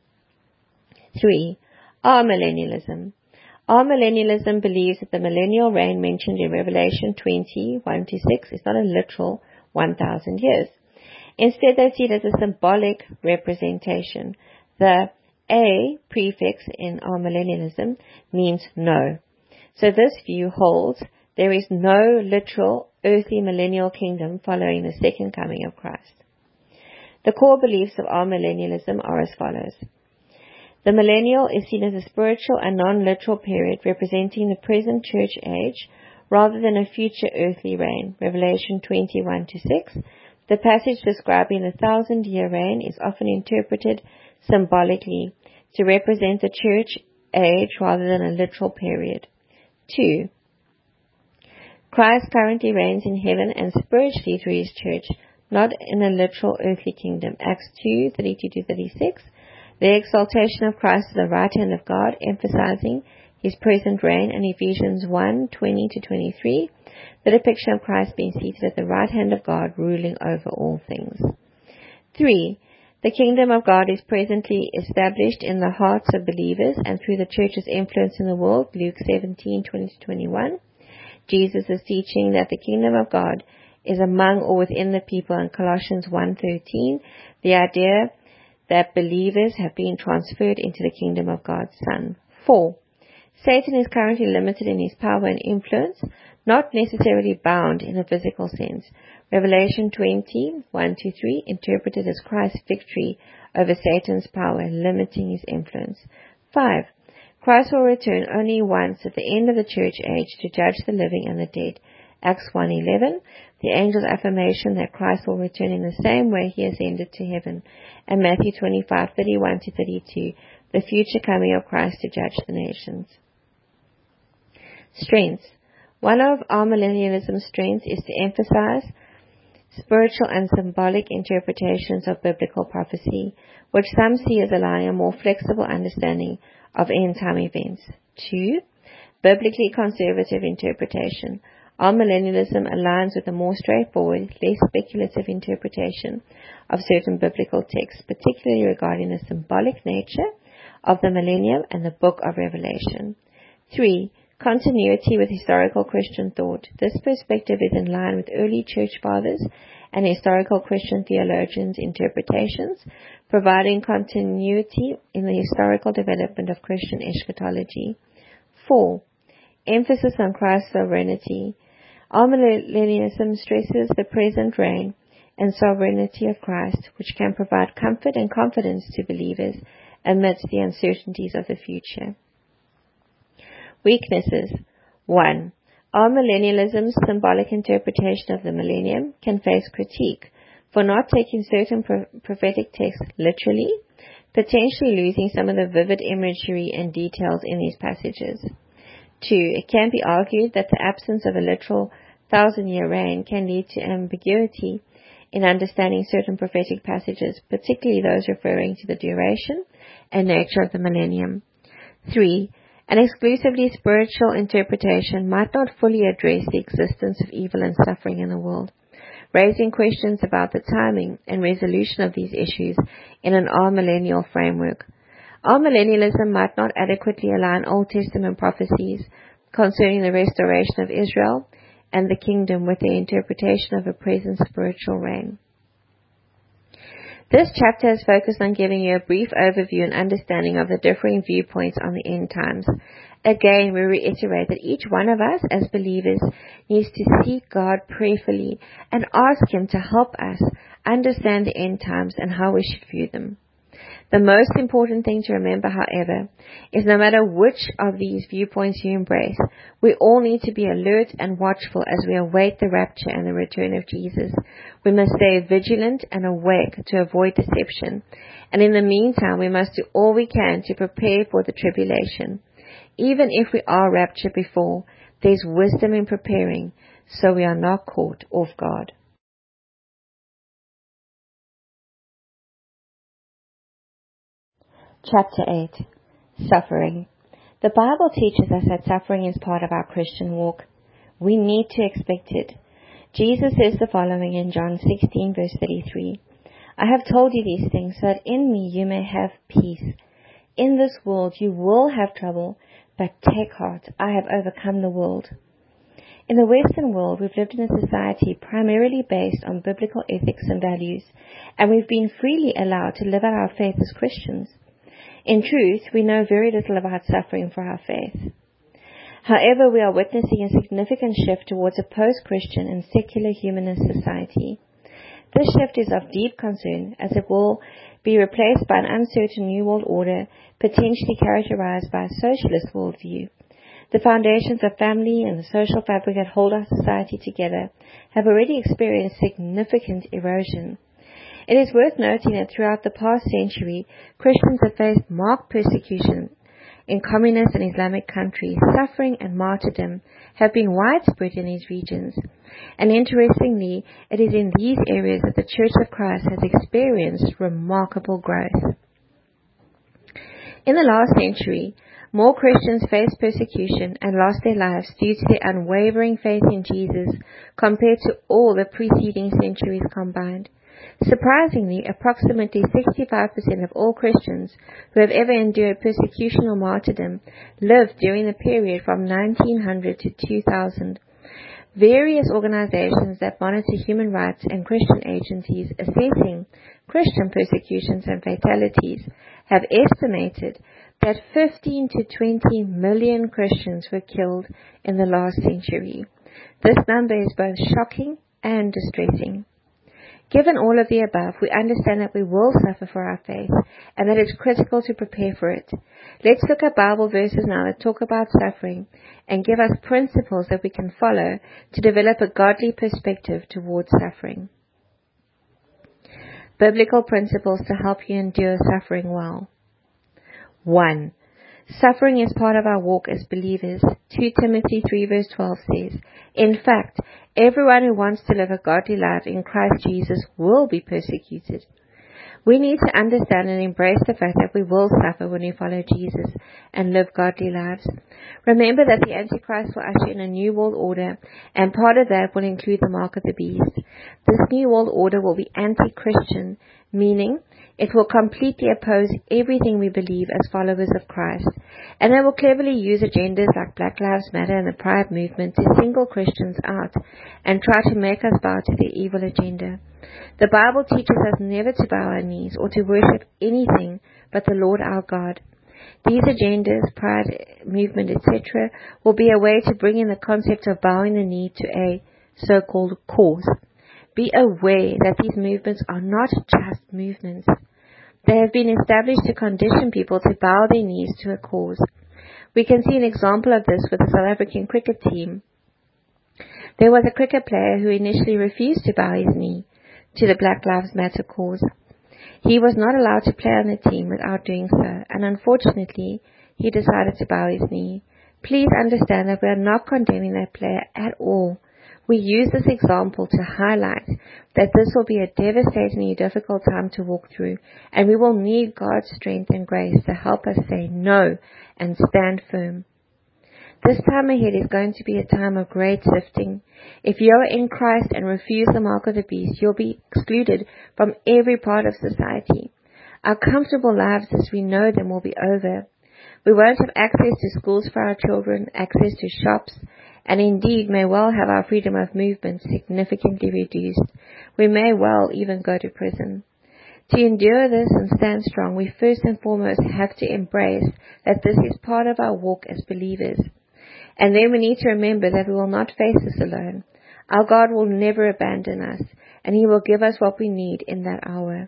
3. Amillennialism. Amillennialism believes that the millennial reign mentioned in Revelation 20:1-6 is not a literal 1,000 years. Instead, they see it as a symbolic representation. The A prefix in amillennialism means no. So this view holds there is no literal earthly millennial kingdom following the second coming of Christ. The core beliefs of amillennialism are as follows. The millennial is seen as a spiritual and non-literal period representing the present church age rather than a future earthly reign. Revelation 21-6. The passage describing the 1,000-year reign is often interpreted symbolically to represent the church age rather than a literal period. 2. Christ currently reigns in heaven and spiritually through his church, not in a literal earthly kingdom. Acts 2:32-36. The exaltation of Christ to the right hand of God, emphasizing his present reign, and Ephesians 1:20-23. The depiction of Christ being seated at the right hand of God, ruling over all things. 3. The kingdom of God is presently established in the hearts of believers and through the church's influence in the world. Luke 17:20-21. Jesus is teaching that the kingdom of God is among or within the people in Colossians 1:13. The idea that believers have been transferred into the kingdom of God's Son. 4. Satan is currently limited in his power and influence, not necessarily bound in a physical sense. Revelation 20:1-3 interpreted as Christ's victory over Satan's power, limiting his influence. 5. Christ will return only once at the end of the church age to judge the living and the dead. Acts 1:11, the angel's affirmation that Christ will return in the same way he ascended to heaven. And Matthew 25:31-32, the future coming of Christ to judge the nations. Strengths. One of amillennialism's strengths is to emphasize spiritual and symbolic interpretations of biblical prophecy, which some see as allowing a more flexible understanding of end-time events. 2. Biblically conservative interpretation. Amillennialism aligns with a more straightforward, less speculative interpretation of certain biblical texts, particularly regarding the symbolic nature of the millennium and the book of Revelation. 3. Continuity with historical Christian thought. This perspective is in line with early church fathers and historical Christian theologians' interpretations, providing continuity in the historical development of Christian eschatology. 4. Emphasis on Christ's sovereignty. Amillennialism stresses the present reign and sovereignty of Christ, which can provide comfort and confidence to believers amidst the uncertainties of the future. Weaknesses. 1. Amillennialism's symbolic interpretation of the millennium can face critique for not taking certain prophetic texts literally, potentially losing some of the vivid imagery and details in these passages. 2. It can be argued that the absence of a literal 1,000-year reign can lead to ambiguity in understanding certain prophetic passages, particularly those referring to the duration and nature of the millennium. 3. An exclusively spiritual interpretation might not fully address the existence of evil and suffering in the world, raising questions about the timing and resolution of these issues in an amillennial framework. Amillennialism might not adequately align Old Testament prophecies concerning the restoration of Israel and the kingdom with their interpretation of a present spiritual reign. This chapter is focused on giving you a brief overview and understanding of the differing viewpoints on the end times. Again, we reiterate that each one of us as believers needs to seek God prayerfully and ask Him to help us understand the end times and how we should view them. The most important thing to remember, however, is no matter which of these viewpoints you embrace, we all need to be alert and watchful as we await the rapture and the return of Jesus. We must stay vigilant and awake to avoid deception. And in the meantime, we must do all we can to prepare for the tribulation. Even if we are raptured before, there's wisdom in preparing, so we are not caught off guard. Chapter 8. Suffering. The Bible teaches us that suffering is part of our Christian walk. We need to expect it. Jesus says the following in John 16 verse 33. I have told you these things so that in me you may have peace. In this world you will have trouble, but take heart, I have overcome the world. In the Western world, we've lived in a society primarily based on biblical ethics and values, and we've been freely allowed to live out our faith as Christians. In truth, we know very little about suffering for our faith. However, we are witnessing a significant shift towards a post-Christian and secular humanist society. This shift is of deep concern, as it will be replaced by an uncertain new world order, potentially characterized by a socialist worldview. The foundations of family and the social fabric that hold our society together have already experienced significant erosion. It is worth noting that throughout the past century, Christians have faced marked persecution in communist and Islamic countries. Suffering and martyrdom have been widespread in these regions. And interestingly, it is in these areas that the Church of Christ has experienced remarkable growth. In the last century, more Christians faced persecution and lost their lives due to their unwavering faith in Jesus compared to all the preceding centuries combined. Surprisingly, approximately 65% of all Christians who have ever endured persecution or martyrdom lived during the period from 1900 to 2000. Various organizations that monitor human rights and Christian agencies assessing Christian persecutions and fatalities have estimated that 15 to 20 million Christians were killed in the last century. This number is both shocking and distressing. Given all of the above, we understand that we will suffer for our faith and that it's critical to prepare for it. Let's look at Bible verses now that talk about suffering and give us principles that we can follow to develop a godly perspective towards suffering. Biblical principles to help you endure suffering well. 1. Suffering is part of our walk as believers. 2 Timothy 3 verse 12 says, in fact, everyone who wants to live a godly life in Christ Jesus will be persecuted. We need to understand and embrace the fact that we will suffer when we follow Jesus and live godly lives. Remember that the Antichrist will usher in a new world order, and part of that will include the mark of the beast. This new world order will be anti-Christian, meaning it will completely oppose everything we believe as followers of Christ, and they will cleverly use agendas like Black Lives Matter and the Pride movement to single Christians out and try to make us bow to their evil agenda. The Bible teaches us never to bow our knees or to worship anything but the Lord our God. These agendas, Pride movement, etc., will be a way to bring in the concept of bowing the knee to a so-called cause. Be aware that these movements are not just movements. They have been established to condition people to bow their knees to a cause. We can see an example of this with the South African cricket team. There was a cricket player who initially refused to bow his knee to the Black Lives Matter cause. He was not allowed to play on the team without doing so, and unfortunately, he decided to bow his knee. Please understand that we are not condemning that player at all. We use this example to highlight that this will be a devastatingly difficult time to walk through, and we will need God's strength and grace to help us say no and stand firm. This time ahead is going to be a time of great sifting. If you are in Christ and refuse the mark of the beast, you'll be excluded from every part of society. Our comfortable lives as we know them will be over. We won't have access to schools for our children, access to shops, and indeed may well have our freedom of movement significantly reduced. We may well even go to prison. To endure this and stand strong, we first and foremost have to embrace that this is part of our walk as believers. And then we need to remember that we will not face this alone. Our God will never abandon us, and He will give us what we need in that hour.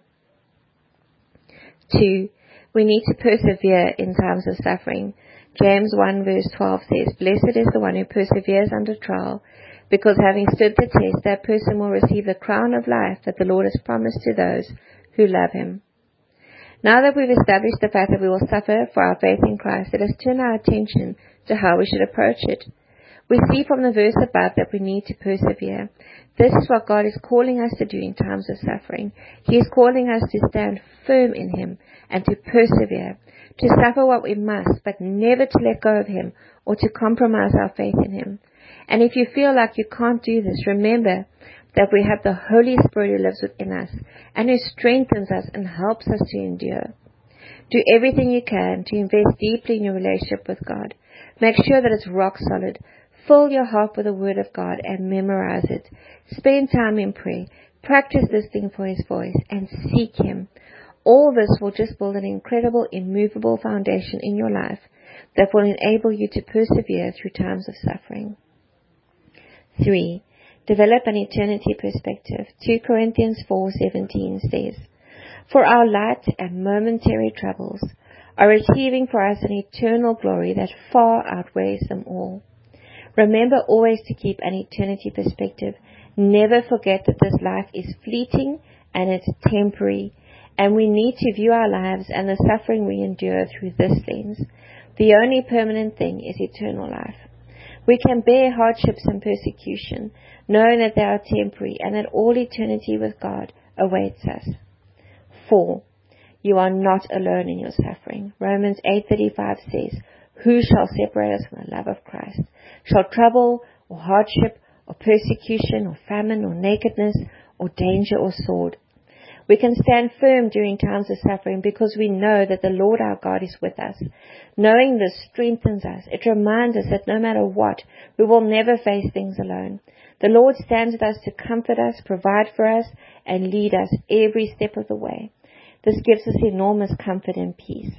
2. We need to persevere in times of suffering. James 1 verse 12 says, blessed is the one who perseveres under trial, because having stood the test, that person will receive the crown of life that the Lord has promised to those who love Him. Now that we've established the fact that we will suffer for our faith in Christ, let us turn our attention to how we should approach it. We see from the verse above that we need to persevere. This is what God is calling us to do in times of suffering. He is calling us to stand firm in Him and to persevere, to suffer what we must, but never to let go of Him or to compromise our faith in Him. And if you feel like you can't do this, remember that we have the Holy Spirit who lives within us and who strengthens us and helps us to endure. Do everything you can to invest deeply in your relationship with God. Make sure that it's rock solid. Fill your heart with the Word of God and memorize it. Spend time in prayer. Practice listening for His voice and seek Him. All this will just build an incredible, immovable foundation in your life that will enable you to persevere through times of suffering. 3. Develop an eternity perspective. 2 Corinthians 4:17 says, "For our light and momentary troubles are achieving for us an eternal glory that far outweighs them all." Remember always to keep an eternity perspective. Never forget that this life is fleeting and it's temporary, and we need to view our lives and the suffering we endure through this lens. The only permanent thing is eternal life. We can bear hardships and persecution, knowing that they are temporary and that all eternity with God awaits us. 4. You are not alone in your suffering. Romans 8:35 says, "Who shall separate us from the love of Christ? Shall trouble or hardship or persecution or famine or nakedness or danger or sword?" We can stand firm during times of suffering because we know that the Lord our God is with us. Knowing this strengthens us. It reminds us that no matter what, we will never face things alone. The Lord stands with us to comfort us, provide for us, and lead us every step of the way. This gives us enormous comfort and peace.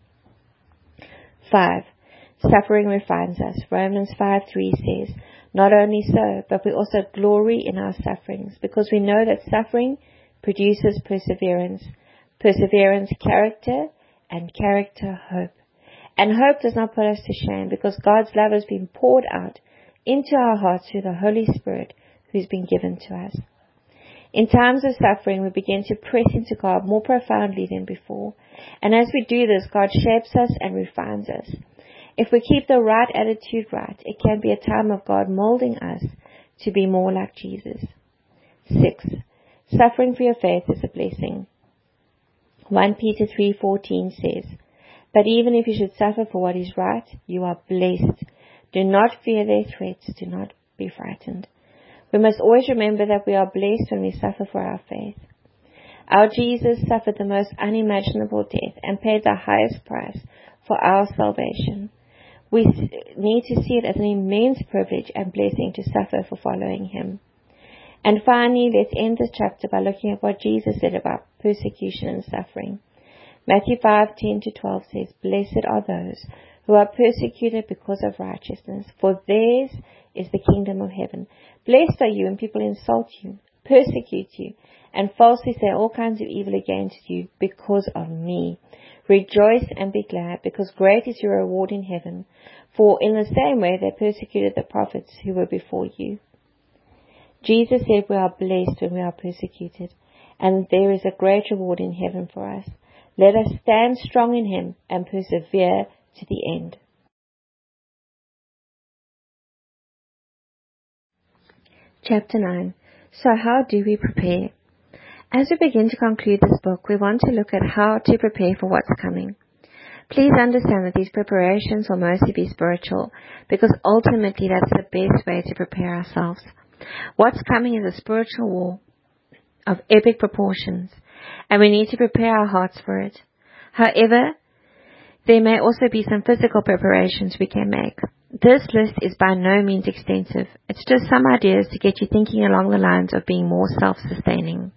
5. Suffering refines us. Romans 5:3 says, "Not only so, but we also glory in our sufferings, because we know that suffering produces perseverance, perseverance character, and character hope. And hope does not put us to shame, because God's love has been poured out into our hearts through the Holy Spirit who's been given to us." In times of suffering, we begin to press into God more profoundly than before. And as we do this, God shapes us and refines us. If we keep the right attitude right, it can be a time of God molding us to be more like Jesus. 6. Suffering for your faith is a blessing. 1 Peter 3:14 says, "But even if you should suffer for what is right, you are blessed. Do not fear their threats. Do not be frightened." We must always remember that we are blessed when we suffer for our faith. Our Jesus suffered the most unimaginable death and paid the highest price for our salvation. We need to see it as an immense privilege and blessing to suffer for following Him. And finally, let's end this chapter by looking at what Jesus said about persecution and suffering. Matthew 5:10-12 says, "Blessed are those who are persecuted because of righteousness, for theirs is the kingdom of heaven. Blessed are you when people insult you, persecute you, and falsely say all kinds of evil against you because of me. Rejoice and be glad, because great is your reward in heaven. For in the same way they persecuted the prophets who were before you." Jesus said we are blessed when we are persecuted, and there is a great reward in heaven for us. Let us stand strong in Him and persevere to the end. Chapter 9. So how do we prepare? As we begin to conclude this book, we want to look at how to prepare for what's coming. Please understand that these preparations will mostly be spiritual, because ultimately that's the best way to prepare ourselves. What's coming is a spiritual war of epic proportions, and we need to prepare our hearts for it. However, there may also be some physical preparations we can make. This list is by no means extensive. It's just some ideas to get you thinking along the lines of being more self-sustaining.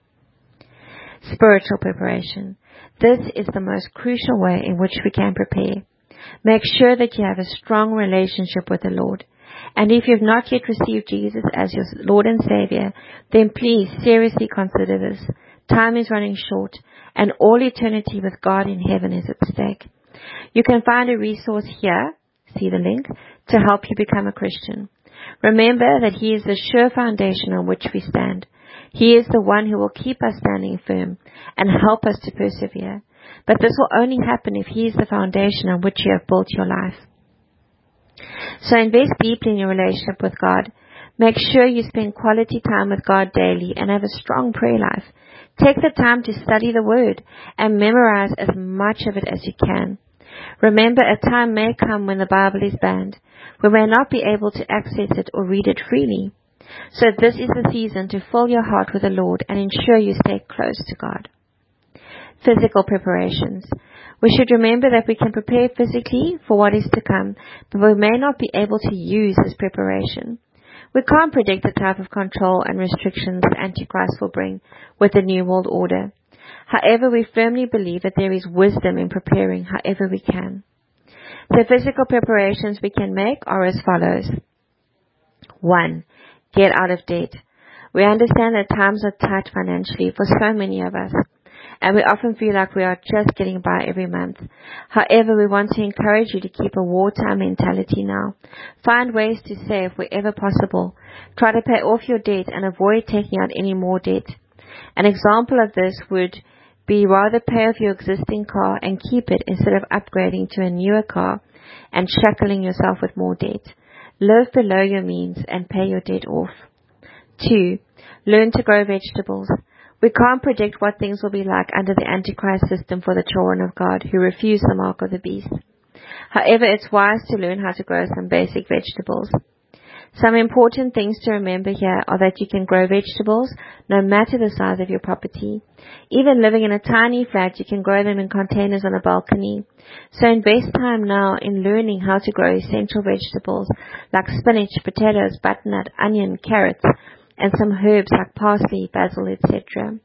Spiritual preparation. This is the most crucial way in which we can prepare. Make sure that you have a strong relationship with the Lord. And if you've not yet received Jesus as your Lord and Savior, then please seriously consider this. Time is running short, and all eternity with God in heaven is at stake. You can find a resource here, see the link, to help you become a Christian. Remember that He is the sure foundation on which we stand. He is the one who will keep us standing firm and help us to persevere. But this will only happen if He is the foundation on which you have built your life. So invest deeply in your relationship with God. Make sure you spend quality time with God daily and have a strong prayer life. Take the time to study the Word and memorize as much of it as you can. Remember, a time may come when the Bible is banned. We may not be able to access it or read it freely. So this is the season to fill your heart with the Lord and ensure you stay close to God. Physical preparations. We should remember that we can prepare physically for what is to come, but we may not be able to use this preparation. We can't predict the type of control and restrictions that Antichrist will bring with the New World Order. However, we firmly believe that there is wisdom in preparing however we can. The physical preparations we can make are as follows. 1. get out of debt. We understand that times are tight financially for so many of us, and we often feel like we are just getting by every month. However, we want to encourage you to keep a wartime mentality now. Find ways to save wherever possible. Try to pay off your debt and avoid taking out any more debt. An example of this would be rather pay off your existing car and keep it instead of upgrading to a newer car and shackling yourself with more debt. Live below your means and pay your debt off. 2. Learn to grow vegetables. We can't predict what things will be like under the Antichrist system for the children of God who refuse the mark of the beast. However, it's wise to learn how to grow some basic vegetables. Some important things to remember here are that you can grow vegetables no matter the size of your property. Even living in a tiny flat, you can grow them in containers on a balcony. So invest time now in learning how to grow essential vegetables like spinach, potatoes, butternut, onion, carrots, and some herbs like parsley, basil, etc.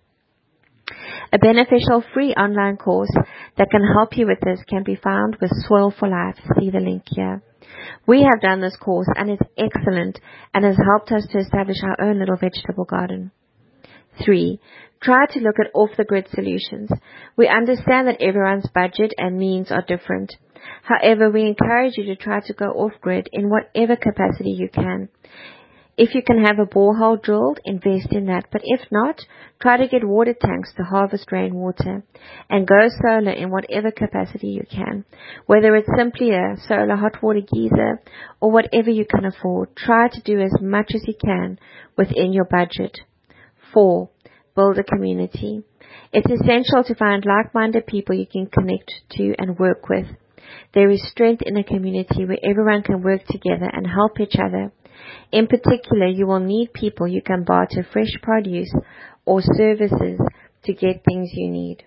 A beneficial free online course that can help you with this can be found with Soil for Life. See the link here. We have done this course and it's excellent and has helped us to establish our own little vegetable garden. 3. Try to look at off-the-grid solutions. We understand that everyone's budget and means are different. However, we encourage you to try to go off-grid in whatever capacity you can. If you can have a borehole drilled, invest in that. But if not, try to get water tanks to harvest rainwater and go solar in whatever capacity you can. Whether it's simply a solar hot water geyser or whatever you can afford, try to do as much as you can within your budget. 4. Build a community. It's essential to find like-minded people you can connect to and work with. There is strength in a community where everyone can work together and help each other. In particular, you will need people you can barter fresh produce or services to get things you need.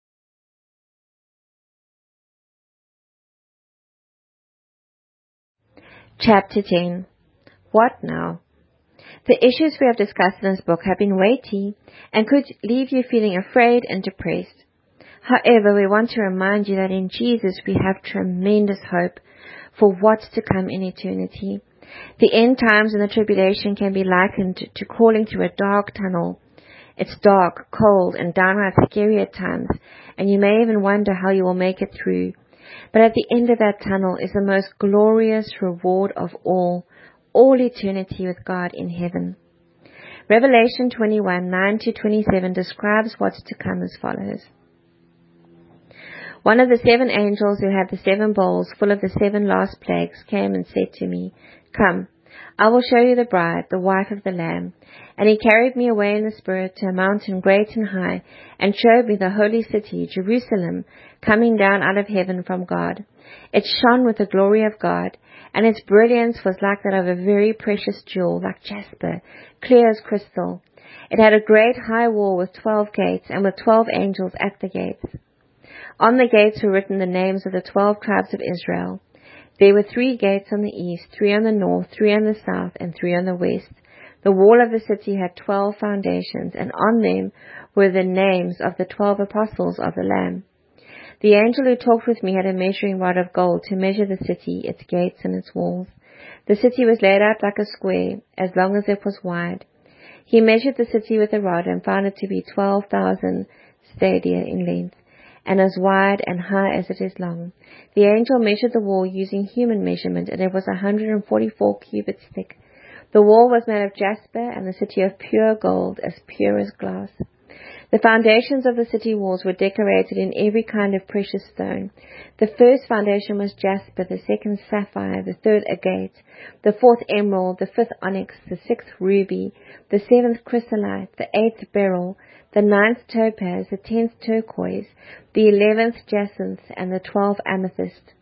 Chapter 10. What now? The issues we have discussed in this book have been weighty and could leave you feeling afraid and depressed. However, we want to remind you that in Jesus we have tremendous hope for what's to come in eternity. The end times and the tribulation can be likened to crawling through a dark tunnel. It's dark, cold, and downright scary at times, and you may even wonder how you will make it through. But at the end of that tunnel is the most glorious reward of all eternity with God in heaven. Revelation 21:9-27 describes what's to come as follows. One of the 7 angels who had the 7 bowls full of the 7 last plagues came and said to me, "Come, I will show you the bride, the wife of the Lamb." And he carried me away in the Spirit to a mountain great and high, and showed me the holy city, Jerusalem, coming down out of heaven from God. It shone with the glory of God, and its brilliance was like that of a very precious jewel, like jasper, clear as crystal. It had a great high wall with 12 gates, and with 12 angels at the gates. On the gates were written the names of the 12 tribes of Israel. There were 3 gates on the east, 3 on the north, 3 on the south, and 3 on the west. The wall of the city had 12 foundations, and on them were the names of the 12 apostles of the Lamb. The angel who talked with me had a measuring rod of gold to measure the city, its gates, and its walls. The city was laid out like a square, as long as it was wide. He measured the city with a rod and found it to be 12,000 stadia in length, and as wide and high as it is long. The angel measured the wall using human measurement, and it was 144 cubits thick. The wall was made of jasper, and the city of pure gold, as pure as glass. The foundations of the city walls were decorated in every kind of precious stone. The first foundation was jasper, the second sapphire, the third agate, the fourth emerald, the fifth onyx, the sixth ruby, the seventh chrysolite, the eighth beryl, the ninth topaz, the 10th turquoise, the 11th jacinth, and the 12th amethyst.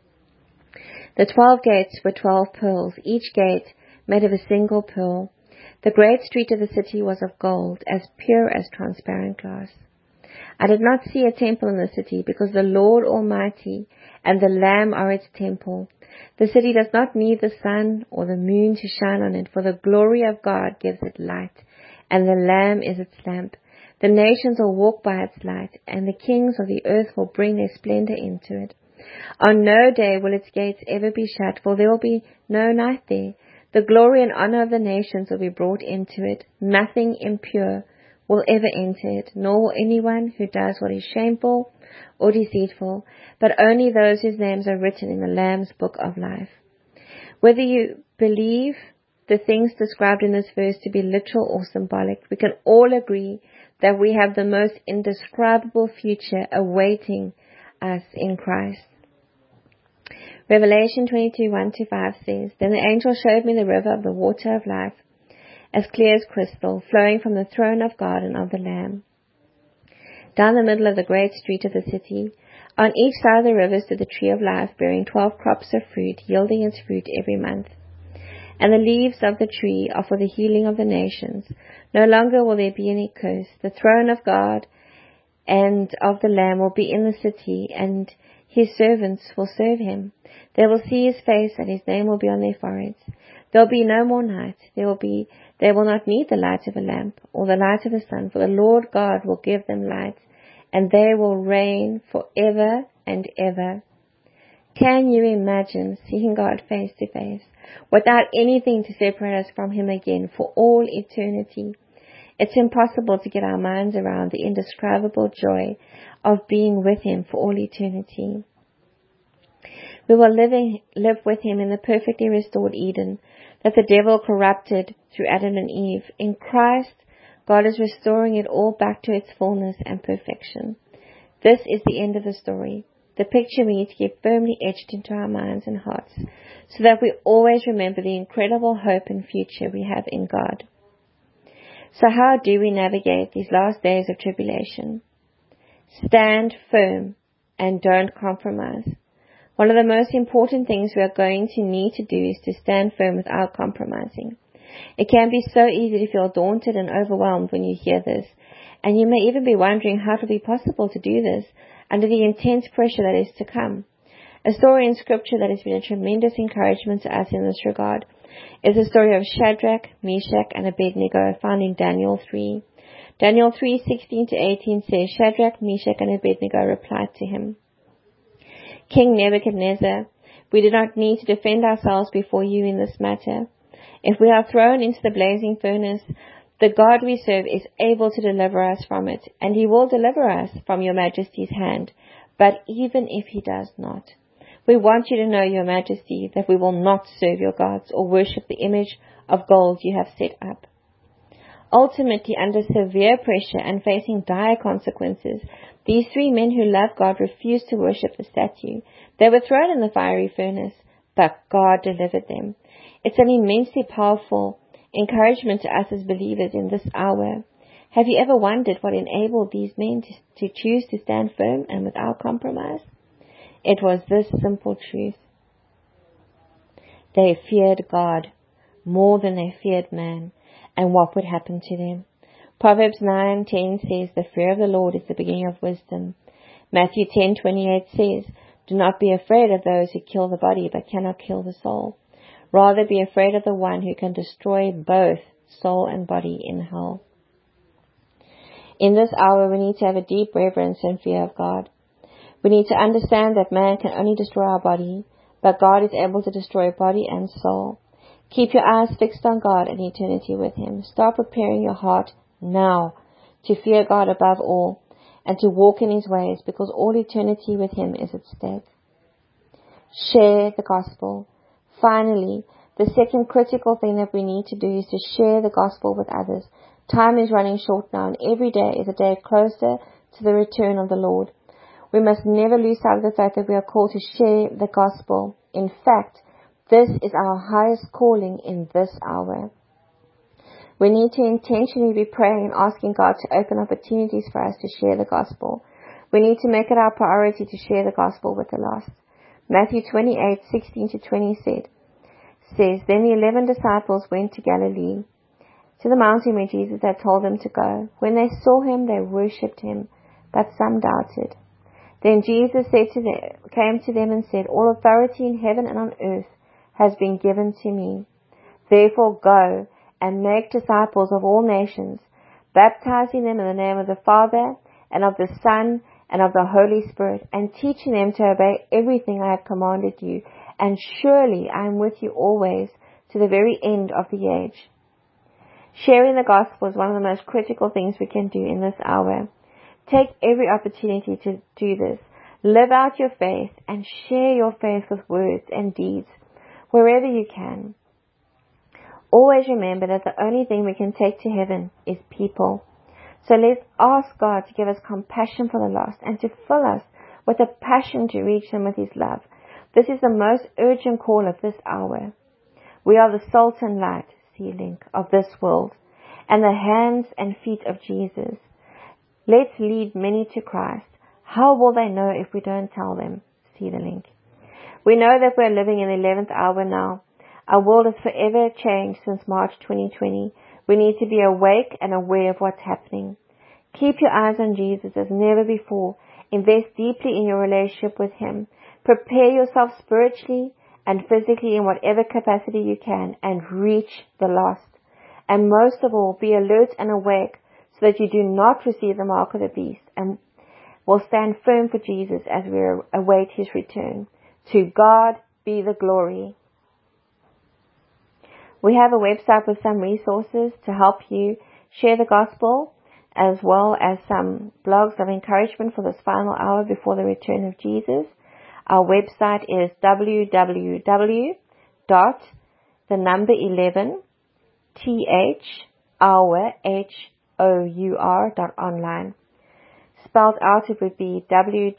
The 12 gates were 12 pearls, each gate made of a single pearl. The great street of the city was of gold, as pure as transparent glass. I did not see a temple in the city, because the Lord Almighty and the Lamb are its temple. The city does not need the sun or the moon to shine on it, for the glory of God gives it light, and the Lamb is its lamp. The nations will walk by its light, and the kings of the earth will bring their splendor into it. On no day will its gates ever be shut, for there will be no night there. The glory and honor of the nations will be brought into it. Nothing impure will ever enter it, nor will anyone who does what is shameful or deceitful, but only those whose names are written in the Lamb's book of life. Whether you believe the things described in this verse to be literal or symbolic, we can all agree that we have the most indescribable future awaiting us in Christ. Revelation 22:1-5 says, Then the angel showed me the river of the water of life, as clear as crystal, flowing from the throne of God and of the Lamb. Down the middle of the great street of the city, on each side of the river stood the tree of life, bearing 12 crops of fruit, yielding its fruit every month. And the leaves of the tree are for the healing of the nations. No longer will there be any curse. The throne of God and of the Lamb will be in the city, and his servants will serve him. They will see his face, and his name will be on their foreheads. There will be no more night. They will not need the light of a lamp or the light of the sun, for the Lord God will give them light, and they will reign forever and ever. Can you imagine seeing God face to face, without anything to separate us from him again for all eternity? It's impossible to get our minds around the indescribable joy of being with him for all eternity. We will live with him in the perfectly restored Eden that the devil corrupted through Adam and Eve. In Christ, God is restoring it all back to its fullness and perfection. This is the end of the story. The picture we need to get firmly etched into our minds and hearts, so that we always remember the incredible hope and future we have in God. So how do we navigate these last days of tribulation? Stand firm and don't compromise. One of the most important things we are going to need to do is to stand firm without compromising. It can be so easy to feel daunted and overwhelmed when you hear this, and you may even be wondering how it will be possible to do this under the intense pressure that is to come. A story in Scripture that has been a tremendous encouragement to us in this regard is the story of Shadrach, Meshach, and Abednego found in Daniel 3. Daniel 3:16-18 says, Shadrach, Meshach, and Abednego replied to him, King Nebuchadnezzar, we do not need to defend ourselves before you in this matter. If we are thrown into the blazing furnace, the God we serve is able to deliver us from it, and he will deliver us from your majesty's hand. But even if he does not, we want you to know, your majesty, that we will not serve your gods or worship the image of gold you have set up. Ultimately, under severe pressure and facing dire consequences, these three men who love God refused to worship the statue. They were thrown in the fiery furnace, but God delivered them. It's an immensely powerful encouragement to us as believers in this hour. Have you ever wondered what enabled these men to choose to stand firm and without compromise? It was this simple truth. They feared God more than they feared man and what would happen to them. Proverbs 9:10 says, the fear of the Lord is the beginning of wisdom. Matthew 10:28 says, do not be afraid of those who kill the body but cannot kill the soul. Rather be afraid of the one who can destroy both soul and body in hell. In this hour, we need to have a deep reverence and fear of God. We need to understand that man can only destroy our body, but God is able to destroy body and soul. Keep your eyes fixed on God and eternity with him. Start preparing your heart now to fear God above all and to walk in his ways, because all eternity with him is at stake. Share the gospel. Finally, the second critical thing that we need to do is to share the gospel with others. Time is running short now, and every day is a day closer to the return of the Lord. We must never lose sight of the fact that we are called to share the gospel. In fact, this is our highest calling in this hour. We need to intentionally be praying and asking God to open opportunities for us to share the gospel. We need to make it our priority to share the gospel with the lost. Matthew 28:16-20 says, Then the 11 disciples went to Galilee, to the mountain where Jesus had told them to go. When they saw him, they worshipped him, but some doubted. Then Jesus came to them and said, All authority in heaven and on earth has been given to me. Therefore go and make disciples of all nations, baptizing them in the name of the Father and of the Son and of the Holy Spirit, and teaching them to obey everything I have commanded you. And surely I am with you always, to to the very end of the age. Sharing the gospel is one of the most critical things we can do in this hour. Take every opportunity to do this. Live out your faith and share your faith with words and deeds wherever you can. Always remember that the only thing we can take to heaven is people. So let's ask God to give us compassion for the lost and to fill us with a passion to reach them with His love. This is the most urgent call of this hour. We are the salt and light, C-Link, of this world, and the hands and feet of Jesus. Let's lead many to Christ. How will they know if we don't tell them? See the link. We know that we're living in the 11th hour now. Our world has forever changed since March 2020. We need to be awake and aware of what's happening. Keep your eyes on Jesus as never before. Invest deeply in your relationship with Him. Prepare yourself spiritually and physically in whatever capacity you can and reach the lost. And most of all, be alert and awake so that you do not receive the mark of the beast and will stand firm for Jesus as we await His return. To God be the glory. We have a website with some resources to help you share the gospel, as well as some blogs of encouragement for this final hour before the return of Jesus. Our website is www.11thhour.online. Spelled out, it would be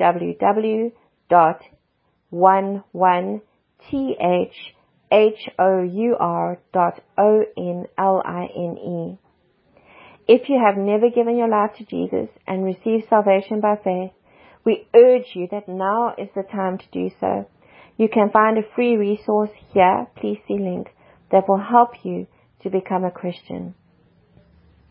www.11thhour.online. If you have never given your life to Jesus and received salvation by faith, we urge you that now is the time to do so. You can find a free resource here, please see link, that will help you to become a Christian.